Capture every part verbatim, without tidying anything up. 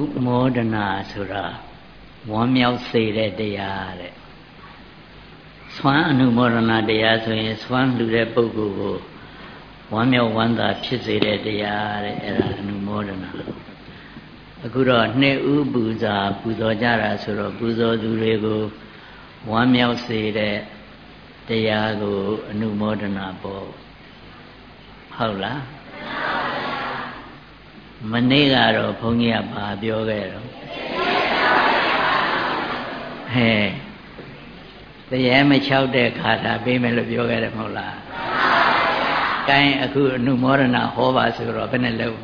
မောဒနာဆိုတာဝမ်းမြောက်စေတဲ့တရားတဲ့ဆွမ်းအနုမောဒနာတရားဆိုရင်ဆွမ်းလှူတဲ့ပုဂ္ဂိုလ်ကိုဝမ်းမြောက်ဝမ်းသာဖြစ်စေတဲ့တရားတဲ့အဲ့ဒါအနုမောဒနာအခုတော့နှစ်ဦးပူဇာပူဇော်ကြတာဆိုတော့ပူဇော်သူတွေကိုဝမ်းမြောက်စေတဲ့တရားကိုအနုမောဒနာပေါ့ဟုတ်လားမနေ့ကတော့ဘုန်းကြီးကဘာပြောခဲ့တော့ဟဲ့တရားမလျှောက်တဲ့ခါတာပေးမယ်လို့ပြောခဲ့တယ်မဟုတ်လားကဲအခုအနုမောဒနာဟောပါဆိုတော့ဘယ်နဲ့လုံး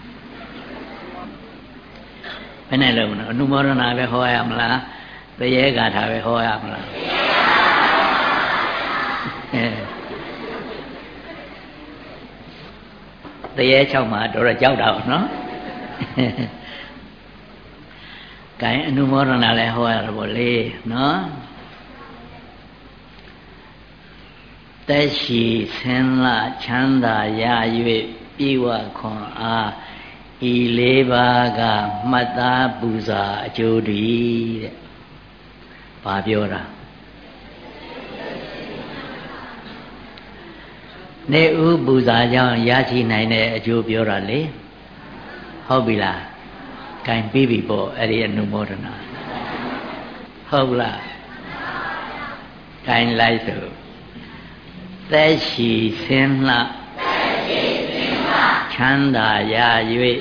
ဘယ်နဲ့လုံးအနုမောဒနာပဲဟောရမလားတရားဂါထာပဲဟောရမလားတရား၆မှာတော့တော့ကြောက်တာပေါ့နော်ကဲအနုမောဒနာလည်းဟောရတော့ဗောလေနော်သက်ရှိဆင်းလာချမ်းသာရ၍ပြေဝခွန်အားဤလေးပါးကမှတ်သားပူဇာအကျိုးတည်းတဲ့ဘာပြောတာနေဥပူဇာကြောင့်ရရှိနိုင်တဲ့အကျိုးပြောတာလေဟုတ်ပြီလားဂိုင်ပြီးပြီပေါ့အဲ့ဒီအနုမောဒနာဟုတ်လားဂိုင်လိုက်ဆိုသက်ရှိဆင်းလှချမ်းသာရ၍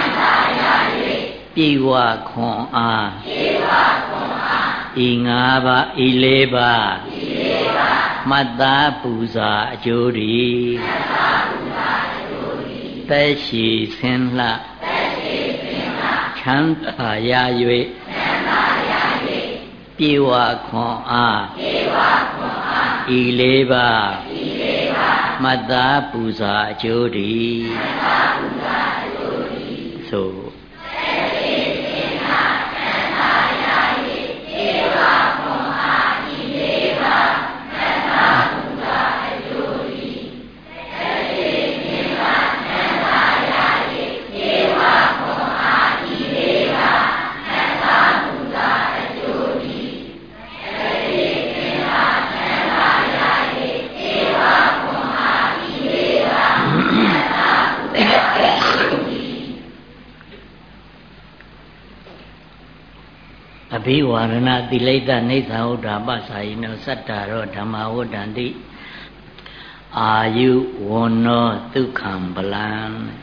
ပြေဝခွန်အားဤငါးပါးဤလေးပါးမှတ်သားပူဇာအကျိုးတည်းသက်ရှိဆင်းလှချမ်းသာရ၍ပြေဝခွန်အားဤလေးပါးမှတ်သားပူဇာအကျိုးတည်းသို့အဘိဝါရဏတိလိတ္တနေသဟုဒ္ဓပ္ပစာယိနောသတ္တရောဓမ္မဝဋ္ဌန္တိအာယုဝနောဒုက္ခံဗလံ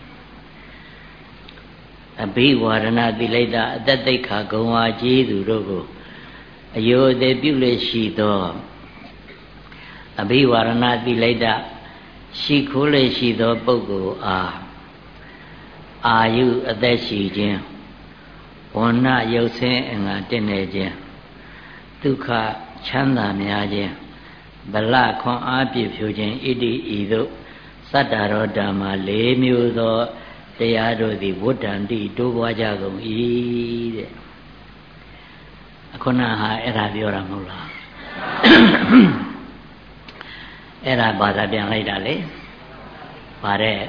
အဘိဝါရဏတိလိတ္တအတ္တသိက္ခာဂုံဝါကြီးသူတို့ကိုအယောအသေးပြုလေရှိသောအဘိဝါရဏတိလိတ္တရှိခိုးလေရှိသောပုဂ္ဂိုလ်အားအာယုအသက်ရှိခြင်းဝဏရုပ်ဆင်းအင်္ဂါတင့်နေခြင်းဒုက္ခချမ်းသာများခြင်းဗလခွန်အားပြည့်ဖြိုခြင်းဣတိဤသို့သတ္တရောဓမ္မလေးမျိုးသောတရားတို့သည်ဝဋ္ဌန္တိတိုးပွားကြကုန်၏တဲ့အခုနဟာအဲ့ဒါပြောတာမဟုတ်လားအဲ့ဒါဘာသာပြန်လိုက်တာလေပါတဲ့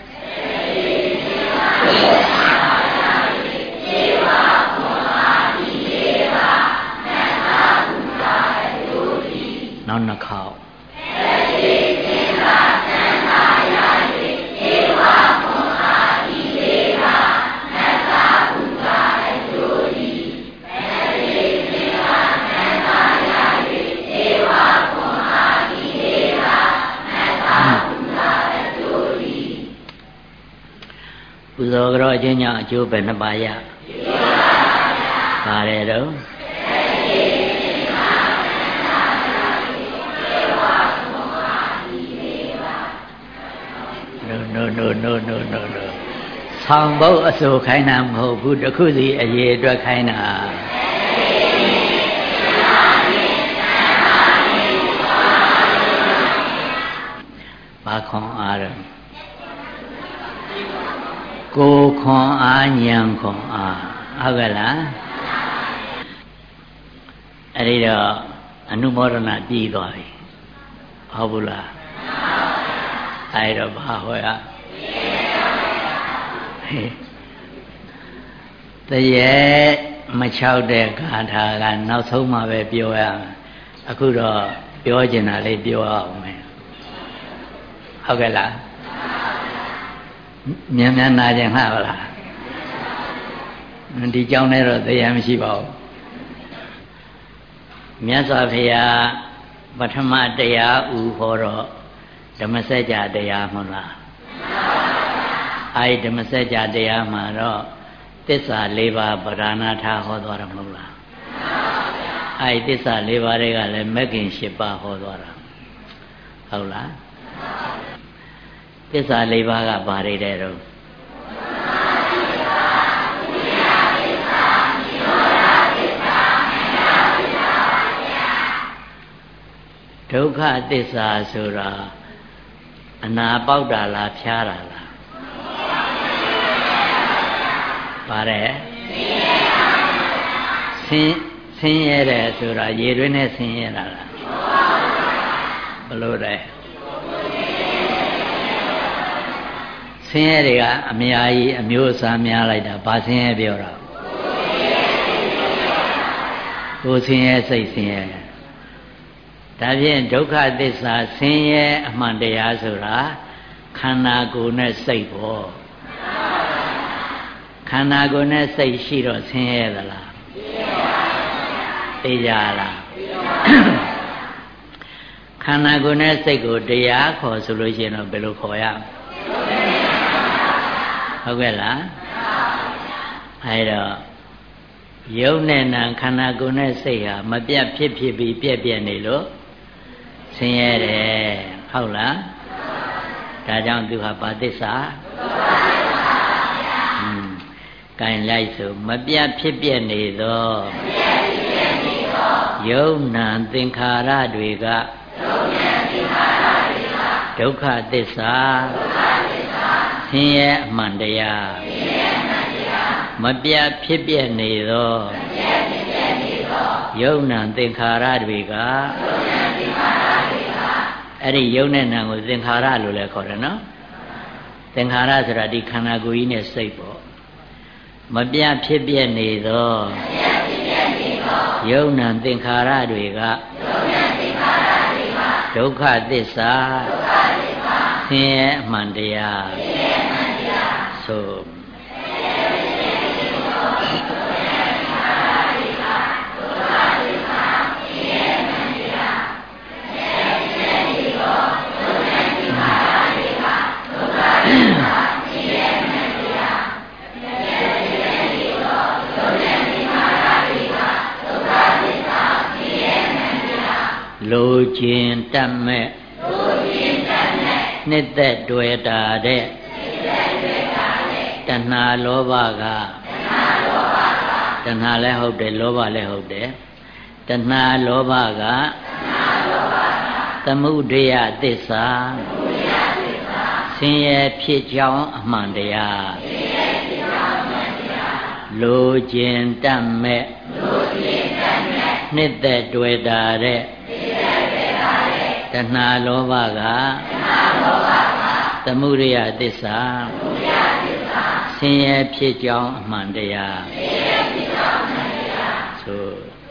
နောက်နှစ်ခေါက်ပူဇော်ကြောအချင်းကြောင့်အကျိုးပဲနှစ်ပါးရပါတယ်တော့ no no no no no no ဆောင်းဖို့အစိုးခိုင်းတာမဟုတ်ဘူးတခုစီအရေးအတွက်ခိုင်းတာဘာခွန်အားရကိုခွန်အားဉာဏ်ခွန်အားဟုတ်ကဲ့လားအဲ့ဒီတော့အနုမောဒနာပြီးသွားပြီဟုတ်ဘူးလားအဲ့တော့ဘာဟောရတတရေမချောက်တဲ့ဂါထာကနောက်ဆုံးမှပဲပြောရမယ်အခုတော့ပြောချင်တာလေးပြောအောင်မယ်ဟုတ်ကဲ့လားမြန်မြန်နာကြင်ဟာပါလားဒီကြောင်းနဲ့တော့တရားမရှိပါဘူးမြတ်စွာဘုရားပထမတရားဥဟောတော့ဓမ္မစကြာတရားမဟုတ်လားအဲဒီဓမ္မစကြာတရားမှာတော့သစ္စာ၄ပါးပဓာနာထားဟောသွားတယ်မဟုတ်လားအဲဒီသစ္စာ၄ပါးတွေကလည်းမဂ်ခင်၈ပါးဟောသွားတာဟုတ်လားသစ္စာ၄ပါးကဘာတွေတဲ့တော့ဒုက္ခသစ္စာဆိုတာအနာပေါက်တာလားဖြားတာလားပါတယ်ဆင်းဆင်းရဲတယ်ဆိုတာရေတွင်းနဲ့ဆင်းရဲတာလားဘလို့လဲဆင်းရဲတွေကအများကြီးအမျိုးအစားများလိုက်တာဘာဆင်းရဲပြောတာကိုယ်ဆင်းရဲစိတ်ဆင်းရဲဒါဖြင့်ဒုက္ခသစ္စာဆင်းရဲအမှန်တရားဆိုတာခန္ဓာကိုယ်နဲ့စိတ်ပေါ့ခန္ဓာကိုယ်နဲ့စိတ်ရှိတော့ဆင်းရဲသလားသိကြလားခန္ဓာကိုယ်နဲ့စိတ်ကိုတရားခေါ်ဆိုလို့ရှိရင်တော့ဘယ်လိုခေါ်ရဟုတ်ကဲ့လားအဲဒါယုံနဲ့နာခန္ဓာကိုယ်နဲ့စိတ်ဟာမပြတ်ဖြစ်ဖြစ်ပြီးပြက်ပြက်နေလို့ဆင်းရဲတယ်ဟုတ်လားဒါကြောင့်သူဟာဘာသစ္စာอืมကင်လိုက်ဆိုမပြတ်ဖြစ်ပြက်နေသောယုံနာသင်္ခါရတွေကဒုက္ခသစ္စာဆင်းရဲအမှန်တရားမပြတ်ဖြစ်ပြက်နေသောယုံနာသင်္ခါရတွေကအဲ့ဒီယုံနဲ့နာကိုသင်္ခါရလို့လည်းခေါ်တယ်နော်သင်္ခါရဆိုတာဒီခန္ဓာကိုယ်ကြီးနဲ့စိတ်ပေါ့မပြတ်ဖြစ်ပြက်နေသောယုံနာသင်္ခါရတွေကဒုက္ခသစ္စာဆင်းရဲအမှန်တရားဆိုလိုချင်တတ်မဲ့နှစ်သက်တွေ့တာတဲ့တဏှာလောဘကတဏှာလည်းဟုတ်တယ်လောဘလည်းဟုတ်တယ်တဏှာလောဘကသမုဒယသစ္စာဆင်းရဲဖြစ်ကြောင်းအမှန်တရားလိုချင်တတ်မဲ့နှစ်သက်တွေ့တာတဲ့တဏှာလောဘကသမုဒယသစ္စာဆင်းရဲဖြစ်ကြောင်းအမှန်တရားဆို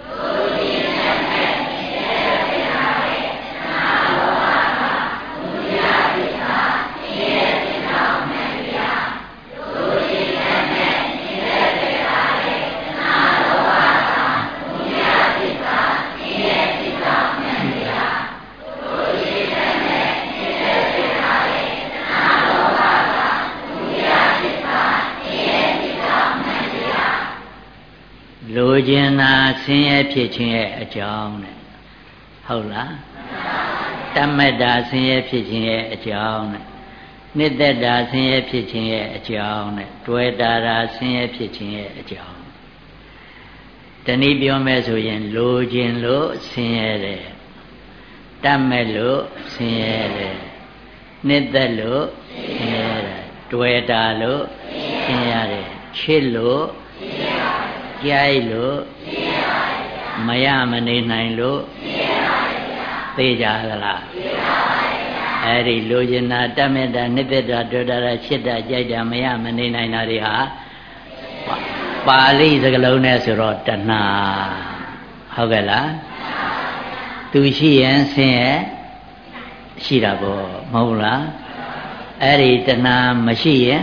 လိုချင်တာဆင်းရဲဖြစ်ခြင်းရဲ့အကြောင်းတဲ့ဟုတ်လားတမ္မတာဆင်းရဲဖြစ်ခြင်းရဲ့အကြောင်းတဲ့နှစ်သက်တာဆင်းရဲဖြစ်ခြင်းရဲ့အကြောင်းတဲ့တွေ့တာတာဆင်းရဲဖြစ်ခြင်းရဲ့အကြောင်းတနည်းပြောမယ်ဆိုရင်လိုချင်လို့ဆင်းရဲတယ်တတ်မဲ့လို့ဆင်းရဲတယ်နှစ်သက်လို့ဆင်းရဲတယ်တွေ့တာလို့ဆင်းရဲတယ်ချစ်လို့ကြိုက်လို့မရမနေနိုင်လို့သိကြသလားအဲ့ဒီလိုချင်တာတတ်မဲ့တာနှစ်သက်တာတွေ့တာချစ်တာကြိုက်တာမရမနေနိုင်တာတွေဟာပါဠိစကားလုံးနဲ့ဆိုတော့တဏှာဟုတ်ကဲ့လားသူရှိရင်ဆင်းရဲရှိတာပေါ့မဟုတ်လားအဲ့ဒီတဏှာမရှိရင်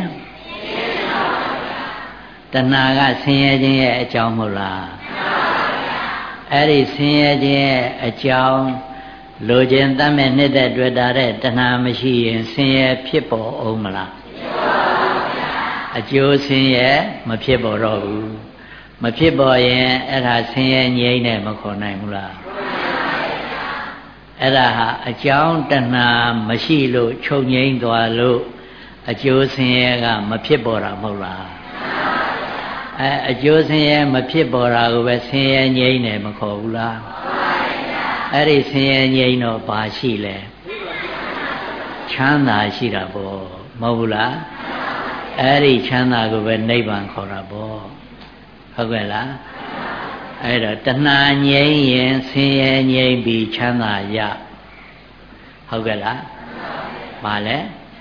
တဏှာကဆင်းရဲခြင်းရဲ့အကြောင်းမဟုတ်လားအဲ့ဒီဆင်းရဲခြင်းရဲ့အကြောင်းလိုခြင်းတတ်မဲ့နှစ်သက်တွေ့တာတဲ့တဏှာမရှိရင်ဆင်းရဲဖြစ်ပေါ်အောင်မလားအကျိုးဆင်းရဲမဖြစ်ပေါ်တော့ဘူးမဖြစ်ပေါ်ရင်အဲ့ဒါဆင်းရဲငြိမ်းတယ်မခေါ်နိုင်ဘူးလားအဲ့ဒါဟာအကြောင်းတဏှာမရှိလို့ချုပ်ငြိမ်းသွားလို့အကျိုးဆင်းရဲကမဖြစ်ပေါ်တာမဟုတ်လားအဲအကျိုးဆင်းရဲမဖြစ်ပေါ်တာကိုပဲဆင်းရဲငြိမ်းတယ်မခေါ်ဘူးလားအဲ့ဒီဆင်းရဲငြိမ်းတော့ဘာရှိလဲချမ်းသာရှိတာပေါ့မဟုတ်ဘူးလားအဲ့ဒီချမ်းသာကိုပဲနိဗ္ဗာန်ခေါ်တာပေါ့ဟုတ်ကဲ့လားအဲ့တော့တဏှာငြိမ်းရင်ဆင်းရဲငြိမ်းပြီးချမ်းသာရဟုတ်ကဲ့လားဘာလဲ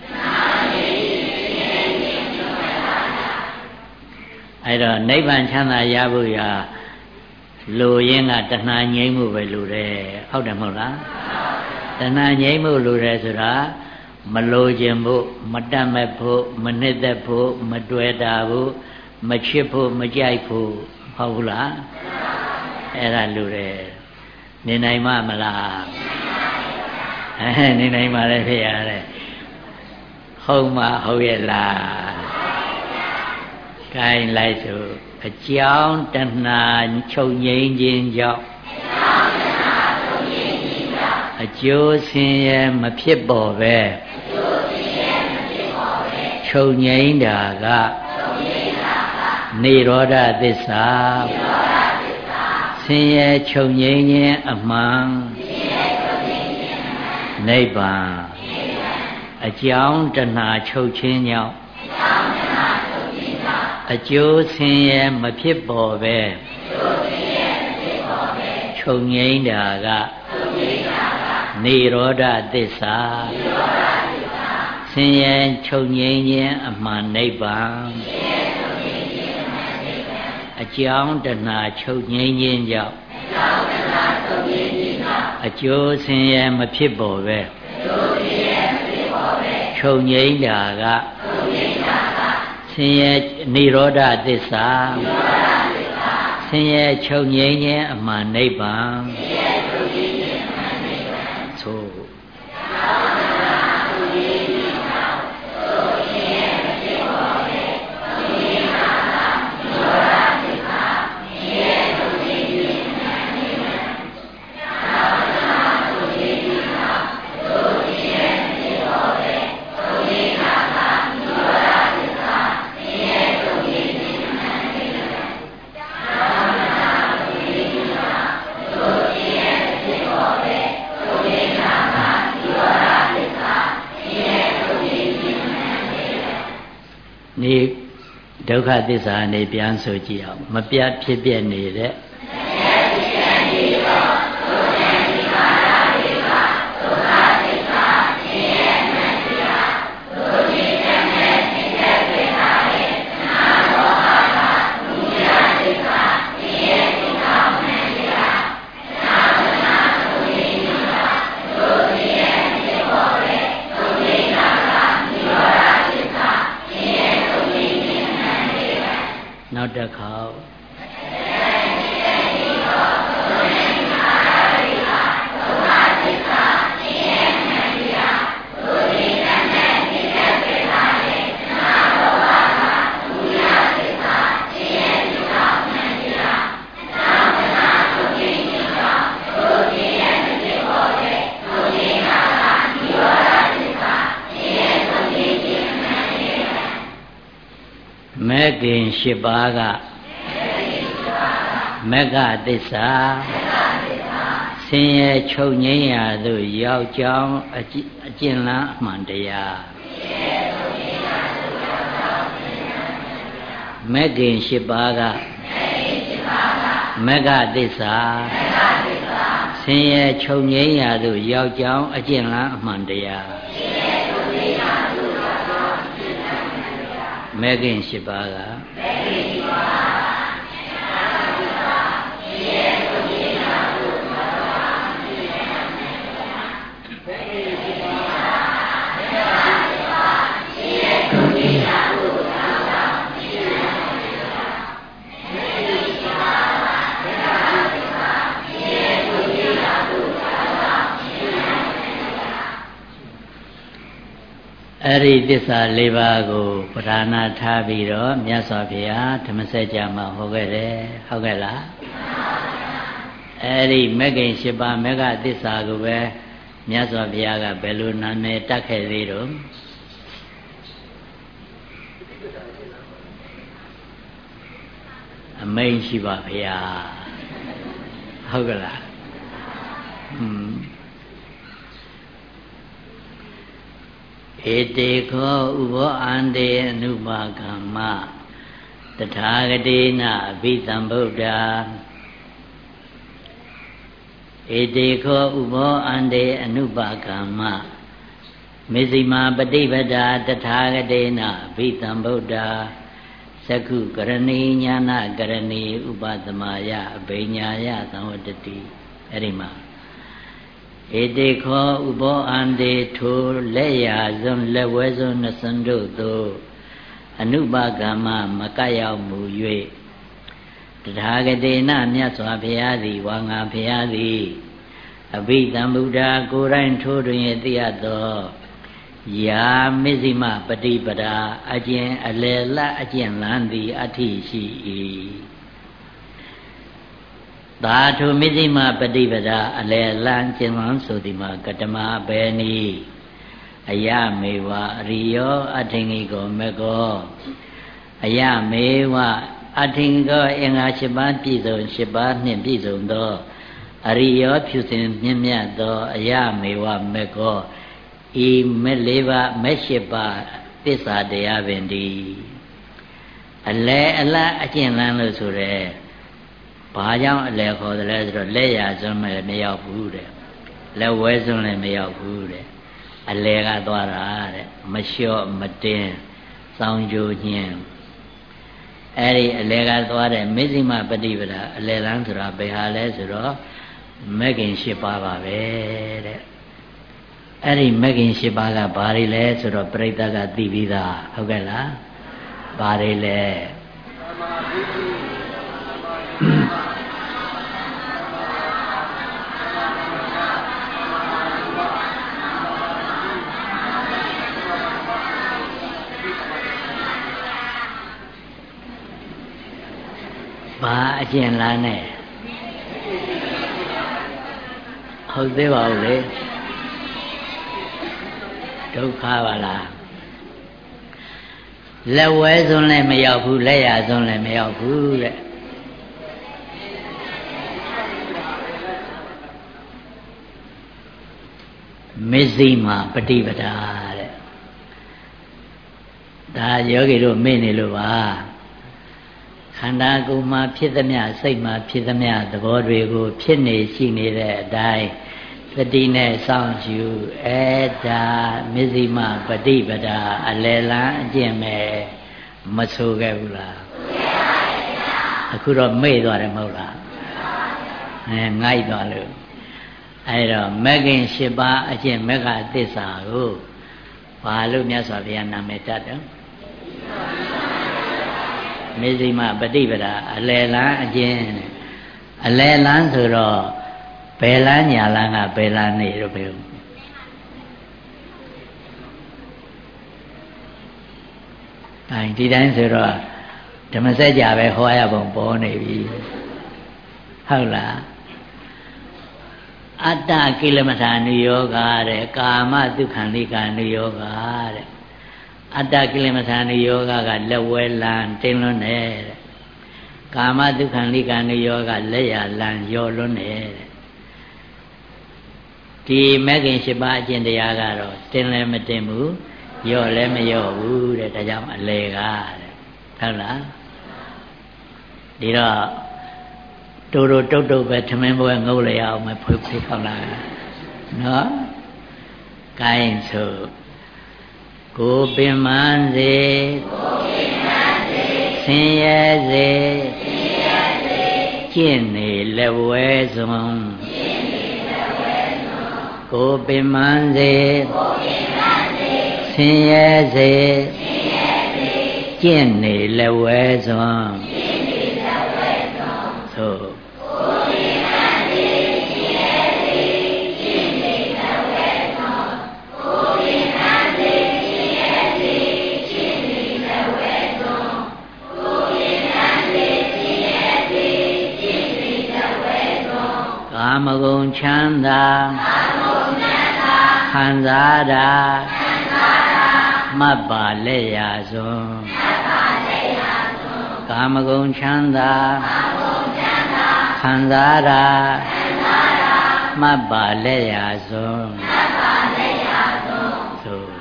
အဲ့တော့နိဗ္ဗာန်ချမ်းသာရဖို့ရာလိုရင်းကတဏှာငြိမ်းမှုပဲလိုတယ်ဟုတ်တယ်မဟုတ်လားတဏှာငြိမ်းမှုလိုတယ်ဆိုတာမလိုခြင်းဖို့မတတ်မဲ့ဖို့မနှစ်သက်ဖို့မတွေ့တာဖို့မချစ်ဖို့မကြိုက်ဖို့ဟုတ်ဘူးလားအဲ့ဒါလိုတယ်နေနိုင်မမလားအဲနေနိုင်ပါလေဖေရတယ်ဟုတ်မဟုတ်ရဲ့လားကိုင်းလိုက်ဆိုအကြောင်းတဏှာချုပ်ငြိမ်းခြင်းကြောင့်အကျိုးဆင်းရဲမဖြစ်ပေါ်ပဲချုပ်ငြိမ်းတာကနိရောဓသစ္စာဆင်းရဲချုပ်ငြိမ်းခြင်းအမှန်နိဗ္ဗာန်အကြောင်းတဏှာချုပ်ခြင်းကြောင့်အကျိုးဆင်းရဲမဖြစ်ပေါ်ပဲချုပ်ငြိမ်းတာကနိရောဓသစ္စာဆင်းရဲချုပ်ငြိမ်းခြင်းအမှန်နိဗ္ဗာန်အကြောင်းတဏှာချုပ်ငြိမ်းခြင်းကြောင့်အကျိုးဆင်းရဲမဖြစ်ပေါ်ပဲချုပ်ငြိမ်းတာကဆင်းရဲနိရောဓသစ္စာဆင်းရဲချုပ်ငြိမ်းခြင်းအမှန်နိဗ္ဗာန်သို့ဒီဒုက္ခသစ္စာနေပြန်ဆိုကြည့်အောင်မပြတ်ဖြစ်ပြနေတဲ့နောက်တစ်ခေါက်မဲ့ခင်၈ပါးကမက္ခသစ္စာဆင်းရဲချုပ်ငြိမ်းရာသို့ရောက်ကြောင်းအကျဉ်းလန်းအမှန်တရားမဲ့ခင်၈ပါးကမက္ခသစ္စာဆင်းရဲချုပ်ငြိမ်းရာသို့ရောက်ကြောင်းအကျဉ်းလန်းအမှန်တရားမဲ့ခင်၈ပါးကအဲ့ဒီသစ္စာလေးပါးကိုပဓာနာထားပြီးတော့မြတ်စွာဘုရားဓမ္မစကြာမှာဟောခဲ့တယ်ဟုတ်ကဲ့လားအဲ့ဒီမဂ္ဂင်၈ပါးမဂ္ဂသစ္စာကိုပဲမြတ်စွာဘုရားကဘယ်လိုနာမည်တတ်ခဲ့သေးတော့အမိန့်ရှိပါဗျာဟုတ်ကလားဟွန်းဧတေခောဥဘောအန္တေအနုပါကမ္မတထာဂတိနာအဘိသံဗုဒ္ဓဧတေခောဥဘောအန္တေအနုပါကမ္မမေဇိမာပฏิပဒါတထာဂတိနာအဘိသံဗုဒ္ဓသကုကရဏီညာနာကရဏီဥပသမယအဘိညာယသံဝတ္တိအဲ့ဒီမှာဧတေခောဥဘောအန္တေထိုလက်ရာစွန်းလက်ဝဲစွန်းနှစွန်းတို့သို့အနုပါကမ္မမကရောက်မူ၍တထာဂတေနမြတ်စွာဘုရားသည်ဝါငါဘုရားသည်အဘိဓမ္ဗုဒ္ဓကိုယ်တိုင်ထိုးတွင်သိရသောယာမဇ္ဈိမပฏิပဒါအကျင့်အလယ်လတ်အကျင့်လန်းသည်အဋ္ဌိရှိ၏သာထုမဇ္ဈိမပฏิပဒါအလယ်လန်းကျင့်လန်းဆိုသည်မှာကတမဘေနီအယမေဝအရိယောအထင်ကြီးကိုမေကောအယမေဝအထင်ကောအင်္ဂါ၈ပါးပြည့်စုံ၈ပါးနှင့်ပြည့်စုံသောအရိယောဖြူစင်မြင့်မြတ်သောအယမေဝမေကောဤမဲ့လေးပါးမဲ့၈ပါးသစ္စာတရားပင်ဒီအလဲအလတ်အကျင့်လန်းလို့ဆိုရဲဘာကြောင့်အလဲခေါ်တယ်လဲဆိုတော့လက်ရစွန်းလည်းမရောက်ဘူးတဲ့လက်ဝဲစွန်းလည်းမရောက်ဘူးတဲ့အလဲကသွားတာတဲ့မလျှော့မတင်းစောင်းကြိုးညင်းအဲ့ဒီအလဲကသွားတဲ့မဇ္ဈိမပฏิပဒါအလဲလန်းဆိုတာဘယ်ဟာလဲဆိုတော့မဂ္ဂင်၈ပါးပါပဲတဲ့အဲ့ဒီမဂ္ဂင်၈ပါးကဘာတွေလဲဆိုတော့ပြိဿကသိပြီးသားဟုတ်ကဲ့လားဘာတွေလဲဘာအကျင့်လားနဲ့ဟုတ်သေးပါဘူးလေဒုက္ခပါလားလက်ဝဲစွန်းလည်းမရောက်ဘူးလက်ရစွန်းလည်းမရောက်ဘူးတဲ့မဇ္ဈိမပฏิပဒါတဲ့ဒါယောဂီတို့မေ့နေလို့ပါခန္ဓာကိုယ်မှာဖြစ်သမျှစိတ်မှာဖြစ်သမျှသဘောတွေကိုဖြစ်နေရှိနေတဲ့အတိုင်းသတိနဲ့စောင့်ကြည့်အဲဒါမဇ္ဈိမပฏิပဒါအလယ်လန်းအကျင့်ပဲမဆိုခဲ့ဘူးလားအခုတော့မေ့သွားတယ်မဟုတ်လားအဲငိုက်သွားလို့အဲတော့မဂ္ဂင်၈ပါးအကျင့်မဂ္ဂသစ္စာကိုဘာလို့မြတ်စွာဘုရားနာမည်တတ်တယ်မဇ္ဈိမပฏิပဒါအလယ်လန်းအကျင့်အလယ်လန်းဆိုတော့ဘယ်လန်းညာလန်းကဘယ်လန်းနေတော့ဘယ်အဲဒီတိုင်းဆိုတော့ဓမ္မစကြာပဲဟောရပုံပေါ်နေပြီဟုတ်လားအတ္တကိလမထာနုယောဂတဲ့ကာမဒုက္ခန္တိကာနုယောဂတဲ့အတ္တကိလမထာနုယောဂကလက်ဝဲလန်းတင်းလွန်းနေတဲ့ကာမဒုက္ခန္တိကာနုယောဂလက်ရလန်းရောလွန်းနေတဲ့ဒီမဂ္ဂင်၈ပါးအကျင့်တရားကတော့တင်းလည်းမတင်းဘူးရော့လည်းမရော့ဘူးတဲ့ဒါကြောင့်အလေကတဲ့ဟုတ်လားဒီတော့တူတူတုတ်တုတ်ပဲထမင်းပွဲငုတ်လိုက်အောင်မဖွေးဖွေးခေါက်လာနော်ကိုင်းဆိုကိုပင်မန်းစေကိုပင်မန်းစေဆင်းရဲစေဆင်းရဲစေကျင့်နေလက်ဝဲစွန်ကျင့်နေလက်ဝဲစွန်ကိုပင်မန်းစေကိုပင်မန်းစေဆင်းရဲစေဆင်းရဲစေကျင့်နေလက်ဝဲစွန်ကျင့်နေလက်ဝဲစွန်သို့ဆမဂုဏ်ချမ်းသာခံစားတာမတ်ပါလက်ရာစွန်ကာမဂုဏ်ချမ်းသာခံစားတာမတ်ပါလက်ရာစွန်သို့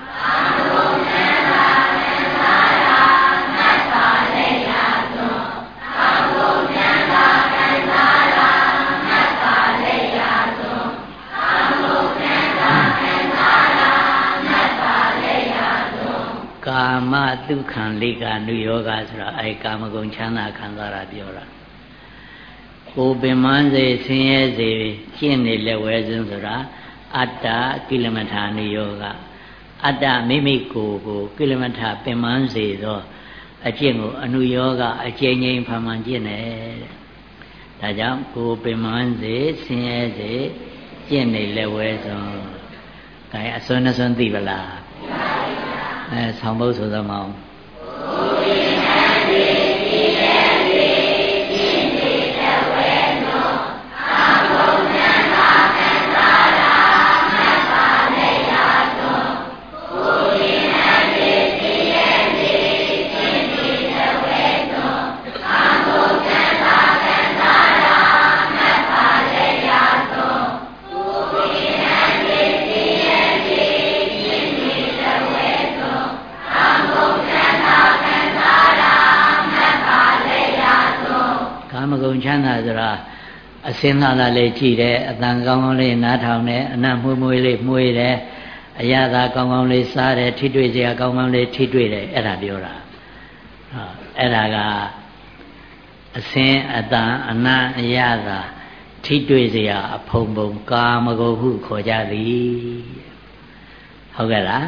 ကာမဒုက္ခံလိကနုယောဂဆိုတာအဲကာမဂုဏ်ချမ်းသာခံစားတာပြောတာကိုပင်မစေဆင်းရဲစေကျင့်နေလက်ဝဲစဉ်ဆိုတာအတ္တကိလမထာနုယောဂအတ္တမိမိကိုယ်ကိုကိလမထာပင်မစေသောအကျင့်ကိုအနုယောဂအကျဉ်းချင်းဖန်မှန်ကျင့်တယ်တဲ့ဒါကြောင့်ကိုပင်မစေဆင်းရဲစေကျင့်နေလက်ဝဲစဉ်ဒါအစွန်းအစွန်းသိပလားအဲဆောင်းဖို့ဆိုသမောင်းချမ်းသာဆိုတာအစင်းသာသာလေးကြည့်တယ်အတန်ကောင်းကောင်းလေးနားထောင်တယ်အနံ့မွေးမွေးလေးမှုေးတယ်အရသာကောင်းကောင်းလေးစားတယ်ထိတွေ့စရာကောင်းကောင်းလေးထိတွေ့တယ်အဲ့ဒါပြောတာဟောအဲ့ဒါကအစင်းအတန်အနံ့အရသာထိတွေ့စရာအဖုံဖုံကာမဂုဏ်ဟုခေါ်ကြသည်ဟုတ်ကဲ့လား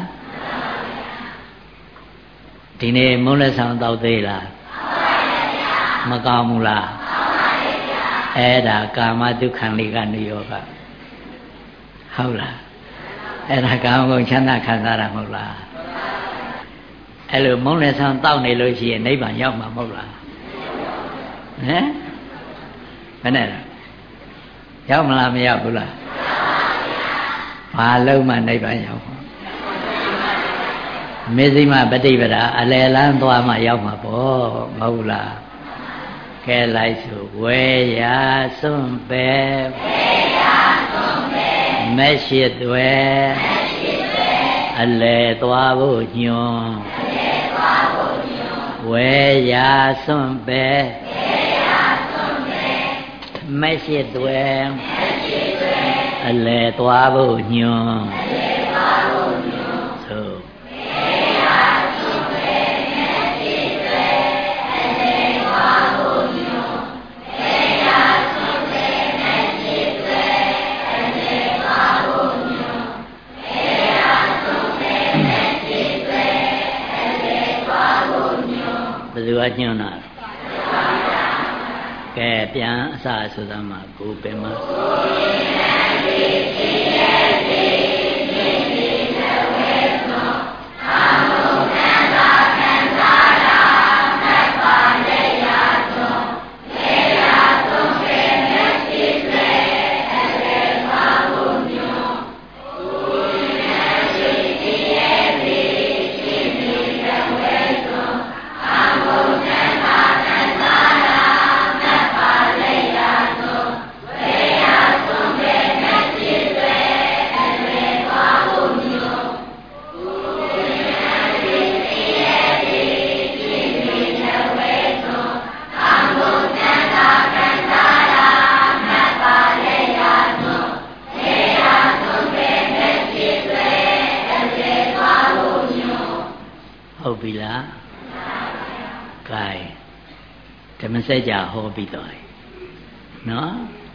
ဒီနေ့မုန်းလက်ဆောင်တောက်သေးလားမကောင်းဘူးလားအဲ့ဒါကာမဒုက္ခလိကနုယောဂဟုတ်လားအဲ့ဒါကာမဂုဏ်ချမ်းသာခံစားတာမဟုတ်လားအဲ့လိုမုန်းလက်ဆောင်တောက်နေလို့ရှိရင်နိဗ္ဗာန်ရောက်မှာမဟုတ်လားဟမ်ဘယ်နဲ့လဲရောက်မလားမရောက်ဘူးလားဘာလို့မှနိဗ္ဗာန်ရောက်မှာမေဇိမပฏิပဒါအလယ်လန်းသွားမှရောက်မှာပေါ့မဟုတ်လားကဲလိုက်ဆိုဝေယာစွန့်ပဲဝေယာစွန့်ပဲမရှိသွဲမရှိသွဲအလေသွားဖို့ညွန်အလေသွားဖို့ညွန်ဝေယာစွန့်ပဲဝေယာစွန့်ပဲမရှိသွဲမရှိသွဲအလေသွားဖို့ညွန်အလေသွားဖို့ညွန်သို့ဘယ်သူကညွှန်းတာကဲပြန်အစဆိုသမှာကိုပင်မဟုတ်ပြီလားကဲဓမ္မစကြာဟောပြီးတော့နော်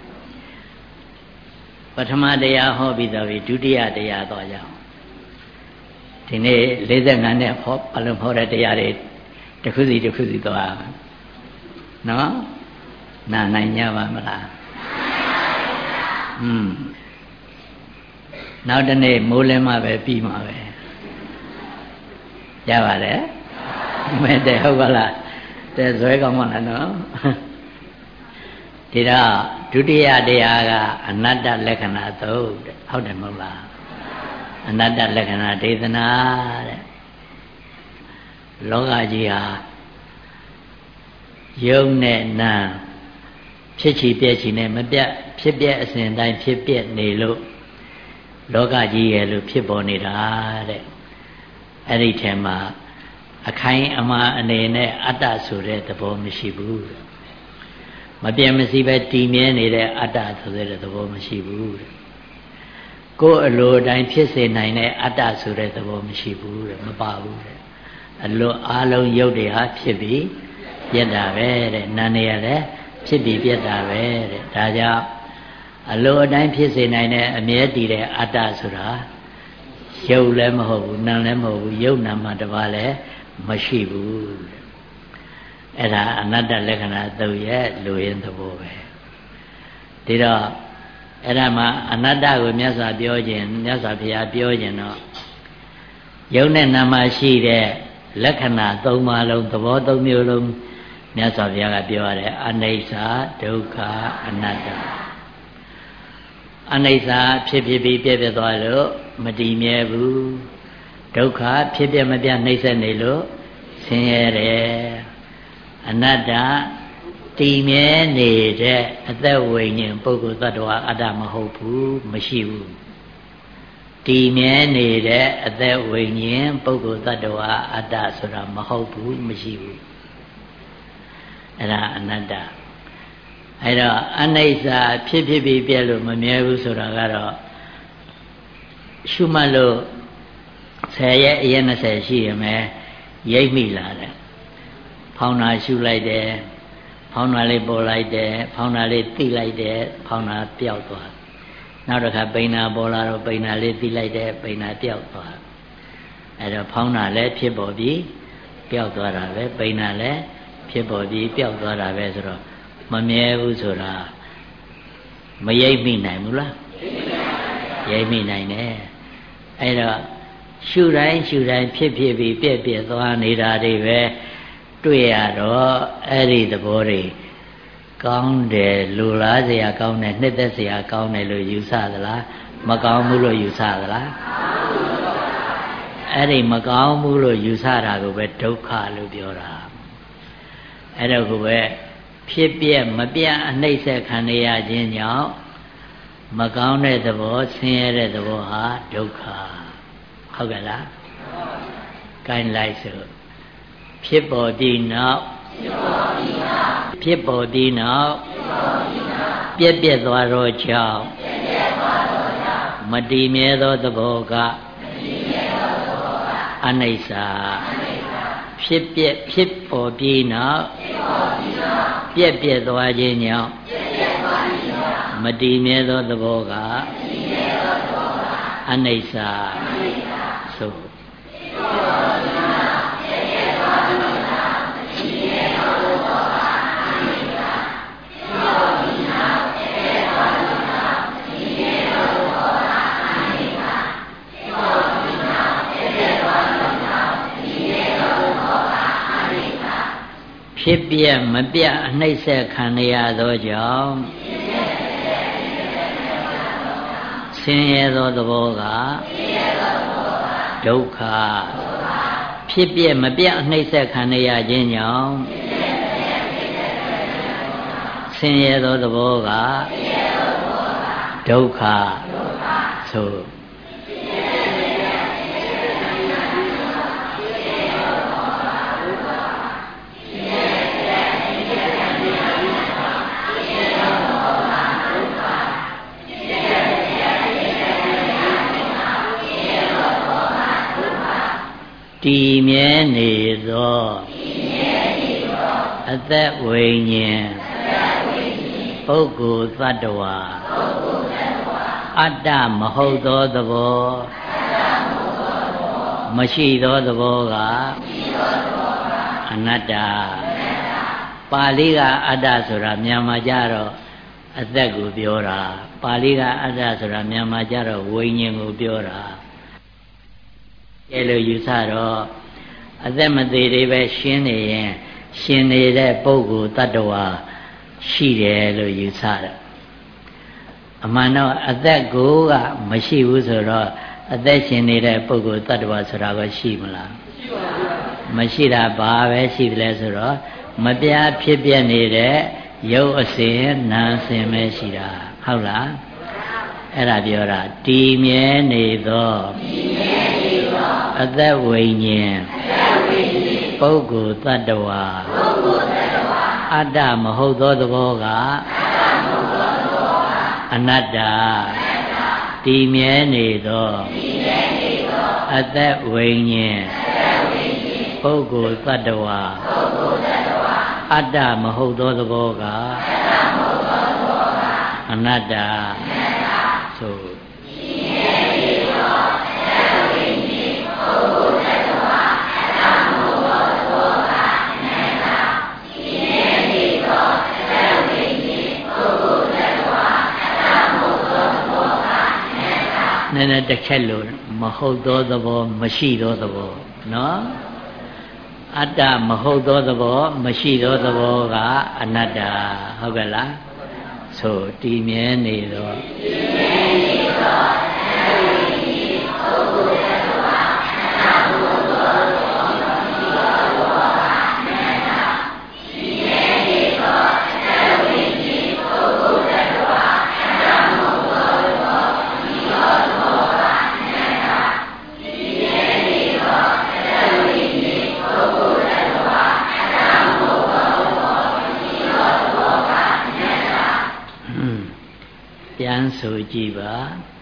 ပထမတရားဟောပြီးတော့ပြီဒုတိယတရားတော့ရအောင်ဒီနေ့၄၅နဲ့ဟောအလုံးဟောတဲ့တရားတွေတစ်ခုစီတစ်ခုစီသွားနော်နာနိုင်ကြပါမလားอืมနောက်တစ်နေ့မိုးလင်းမှပဲပြီးမှာပဲရပါတယ်မဲတဲ့ဟုတ်ပါလားတဲ့ဇွဲကောင်းပါလားနော်ဒီတော့ဒုတိယတရားကအနတ္တလက္ခဏာသုတ်တဲ့ဟုတ်တယ်မဟုတ်လားအနတ္တလက္ခဏာဒေသနာတဲ့လောကကြီးဟာယုံနဲ့နာဖြစ်ချီပြက်ချီနဲ့မပြတ်ဖြစ်ပြက်အစဉ်တိုင်းဖြစ်ပြက်နေလို့လောကကြီးရဲ့လို့ဖြစ်ပေါ်နေတာတဲ့အဲ့ဒီထဲမှာအခိုင်အမာအနေနဲ့အတ္တဆိုတဲ့သဘောမရှိဘူးမပြတ်မစီပဲတည်မြဲနေတဲ့အတ္တဆိုတဲ့သဘောမရှိဘူးတဲ့ကိုယ်အလိုတိုင်းဖြစ်စေနိုင်တဲ့အတ္တဆိုတဲ့သဘောမရှိဘူးတဲ့မပါဘူးတဲ့အလိုအားလုံးရုပ်တွေဟာဖြစ်ပြီးပြက်တာပဲတဲ့နာနေရလဲဖြစ်ပြီးပြက်တာပဲတဲ့ဒါကြောင့်အလိုအတိုင်းဖြစ်စေနိုင်တဲ့အမြဲတည်တဲ့အတ္တဆိုတာရုပ်လည်းမဟုတ်ဘူးနာလည်းမဟုတ်ဘူးရုပ်နာမှတပါးလည်းမရှိဘူးအဲ့ဒါအနတ္တလက္ခဏာသုတ်ရဲ့လူရင်းသဘောပဲဒီတော့အဲ့ဒါမှအနတ္တကိုမြတ်စွာပြောခြင်းမြတ်စွာဘုရားပြောခြင်းတော့ရုပ်နဲ့နာမရှိတဲ့လက္ခဏာသုံးပါးလုံးသဘောသုံးမျိုးလုံးမြတ်စွာဘုရားကပြောရတယ်အနိစ္စဒုက္ခအနတ္တအနိစ္စဖြစ်ဖြစ်ပြီးပြည့်ပြည့်သွားလို့မတည်မြဲဘူးဒုက္ခဖြစ်ပြမပြနှိမ့်ဆက်နေလို့ဆင်းရဲတယ်အနတ္တတည်မြဲနေတဲ့အသက်ဝိညာဉ်ပုဂ္ဂိုလ်သတ္တဝါအတ္တမဟုတ်ဘူးမရှိဘူးတည်မြဲနေတဲ့အသက်ဝိညာဉ်ပုဂ္ဂိုလ်သတ္တဝါအတ္တဆိုတာမဟုတ်ဘူးမရှိဘူးအဲ့ဒါအနတ္တအဲ့တော့အနိစ္စဖြစ်ဖြစ်ပြီးပြည့်လို့မမြဲဘူးဆိုတာကတော့ရှုမှတ်လို့ဆယ်ရက်အရက်နှစ်ဆယ်ရှိရမယ်ရိပ်မိလာတယ်ဖောင်းတာရှုလိုက်တယ်ဖောင်းတာလေးပေါ်လိုက်တယ်ဖောင်းတာလေးသိလိုက်တယ်ဖောင်းတာပျောက်သွားနောက်တစ်ခါပိန်နာပေါ်လာတော့ပိန်နာလေးသိလိုက်တယ်ပိန်နာပျောက်သွားအဲ့တော့ဖောင်းတာလည်းဖြစ်ပေါ်ပြီးပျောက်သွားတာပဲပိန်နာလည်းဖြစ်ပေါ်ပြီးပျောက်သွားတာပဲဆိုတော့မမြဲဘူးဆိုတာမရိပ်မိနိုင်ဘူးလားရိပ်မိနိုင်တယ်အဲ့တော့ရှုတိုင်းရှုတိုင်းဖြစ်ဖြစ်ပြီးပြက်ပြက်သွားနေတာတွေပဲတွေ့ရတော့အဲ့ဒီသဘောတွေကောင်းတယ်လူလားစရာကောင်းတယ်နှစ်သက်စရာကောင်းတယ်လို့ယူဆသလားမကောင်းဘူးလို့ယူဆသလားအဲ့ဒီမကောင်းဘူးလို့ယူဆတာကိုပဲဒုက္ခလို့ပြောတာအဲ့တော့ကိုပဲဖြစ်ပြက်မပြတ်အနှိမ့်ဆက်ခံရခြင်းကြောင့်မကောင်းတဲ့သဘောဆင်းရဲတဲ့သဘောဟာဒုက္ခဟုတ်ကဲ့လားကိုင်းလိုက်စို့ဖြစ်ပေါ်ပြီးနောက်ဖြစ်ပေါ်ပြီးနောက်ပြက်ပြက်သွားတော့ကြောင့်မတည်မြဲသောသဘောကအနိစ္စဖြစ်ပြက်ဖြစ်ပေါ်ပြီးနောက်ပြက်ပြက်သွားခြင်းကြောင့်မတည်မြဲသောသဘောကအနိစ္စသို့ဖြစ်ပြမပြအနှိမ့်ဆက်ခံရသောကြောင့်ဆင်းရဲသောသဘောကဒုက္ခဖြစ်ပြမပြအနှိမ့်ဆက်ခံရခြင်းကြောင့်ဆင်းရဲသောသဘောကဒုက္ခသို့တည်မြဲနေသောအသက်ဝိညာဉ်ပုဂ္ဂိုလ်သတ္တဝါအတ္တမဟုတ်သောသဘောမရှိသောသဘောကအနတ္တပါဠိကအတ္တဆိုတာမြန်မာကြတော့အသက်ကိုပြောတာပါဠိကအတ္တဆိုတာမြန်မာကြတော့ဝိညာဉ်ကိုပြောတာအဲလိုယူဆတော့အသက်မသေးသေးပဲရှင်းနေရင်ရှင်နေတဲ့ပုဂ္ဂိုလ်တ attva ရှိတယ်လို့ယူဆတယ်အမှန်တော့အသက်ကိုကမရှိဘူးဆိုတော့အသက်ရှင်နေတဲ့ပုဂ္ဂိုလ်တ attva ဆိုတာကရှိမလားမရှိတာဘာပဲရှိတယ်လဲဆိုတော့မပြတ်ဖြစ်ပြနေတဲ့ရုပ်အစဉ်နာမ်အစဉ်ပဲရှိတာဟုတ်လားအဲ့ဒါပြောတာတည်မြဲနေသောအသက်ဝိညာဉ်ပုဂ္ဂိုလ်တ attva အတ္တမဟုတ်သောသဘောကအနတ္တတည်မြဲနေသောအသက်ဝိညာဉ်ပုဂ္ဂိုလ်တ attva အတ္တမဟုတ်သောသဘောကအနတ္တဆိုနည်းနည်းတစ်ချက်လို့မဟုတ်သောသဘောမရှိသောသဘောနော်အတ္တမဟုတ်သောသဘောမရှိသောသဘောကအနတ္တဟုတ်ကဲ့လားဆိုတည်မြဲနေသောပြန်ဆိုကြည့်ပါ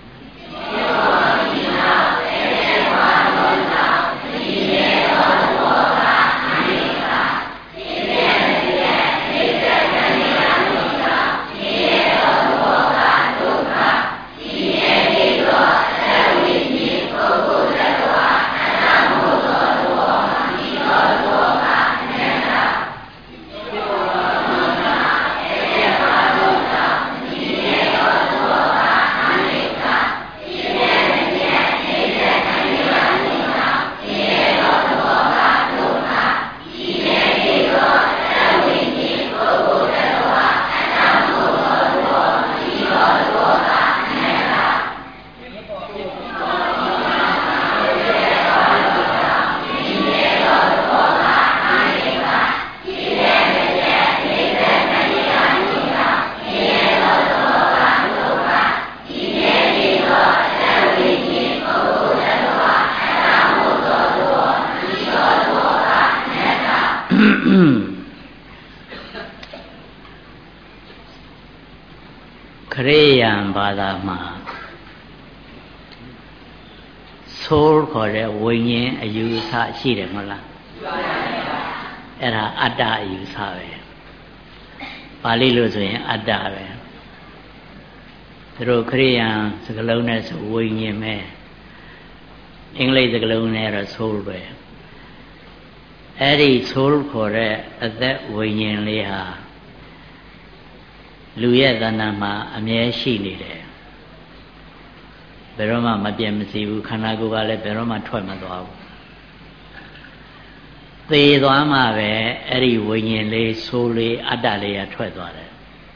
ခရိယာန်ဘာသာမှာ soul ခေါ်တဲ့ဝိညာဉ်အယူအဆရှိတယ်မဟုတ်လားအဲ့ဒါအတ္တအယူအဆပဲပါဠိလိုဆိုရင်အတ္တပဲသူတို့ခရိယာန်စကားလုံးနဲ့ဆိုဝိညာဉ်ပဲအင်္ဂလိပ်စကားလုံးနဲ့တော့ soul ပဲအဲ့ဒီ soul ခေါ်တဲ့အသက်ဝိညာဉ်လေးဟာလူရဲ့သဏ္ဍာန်မှာအမြဲရှိနေတယ်ဘယ်တော့မှမပြတ်မစီဘူးခန္ဓာကိုယ်ကလည်းဘယ်တော့မှထွက်မသွားဘူးသေသွားမှပဲအဲ့ဒီဝိညာဉ်လေးဆိုးလေးအတ္တလေးကထွက်သွားတယ်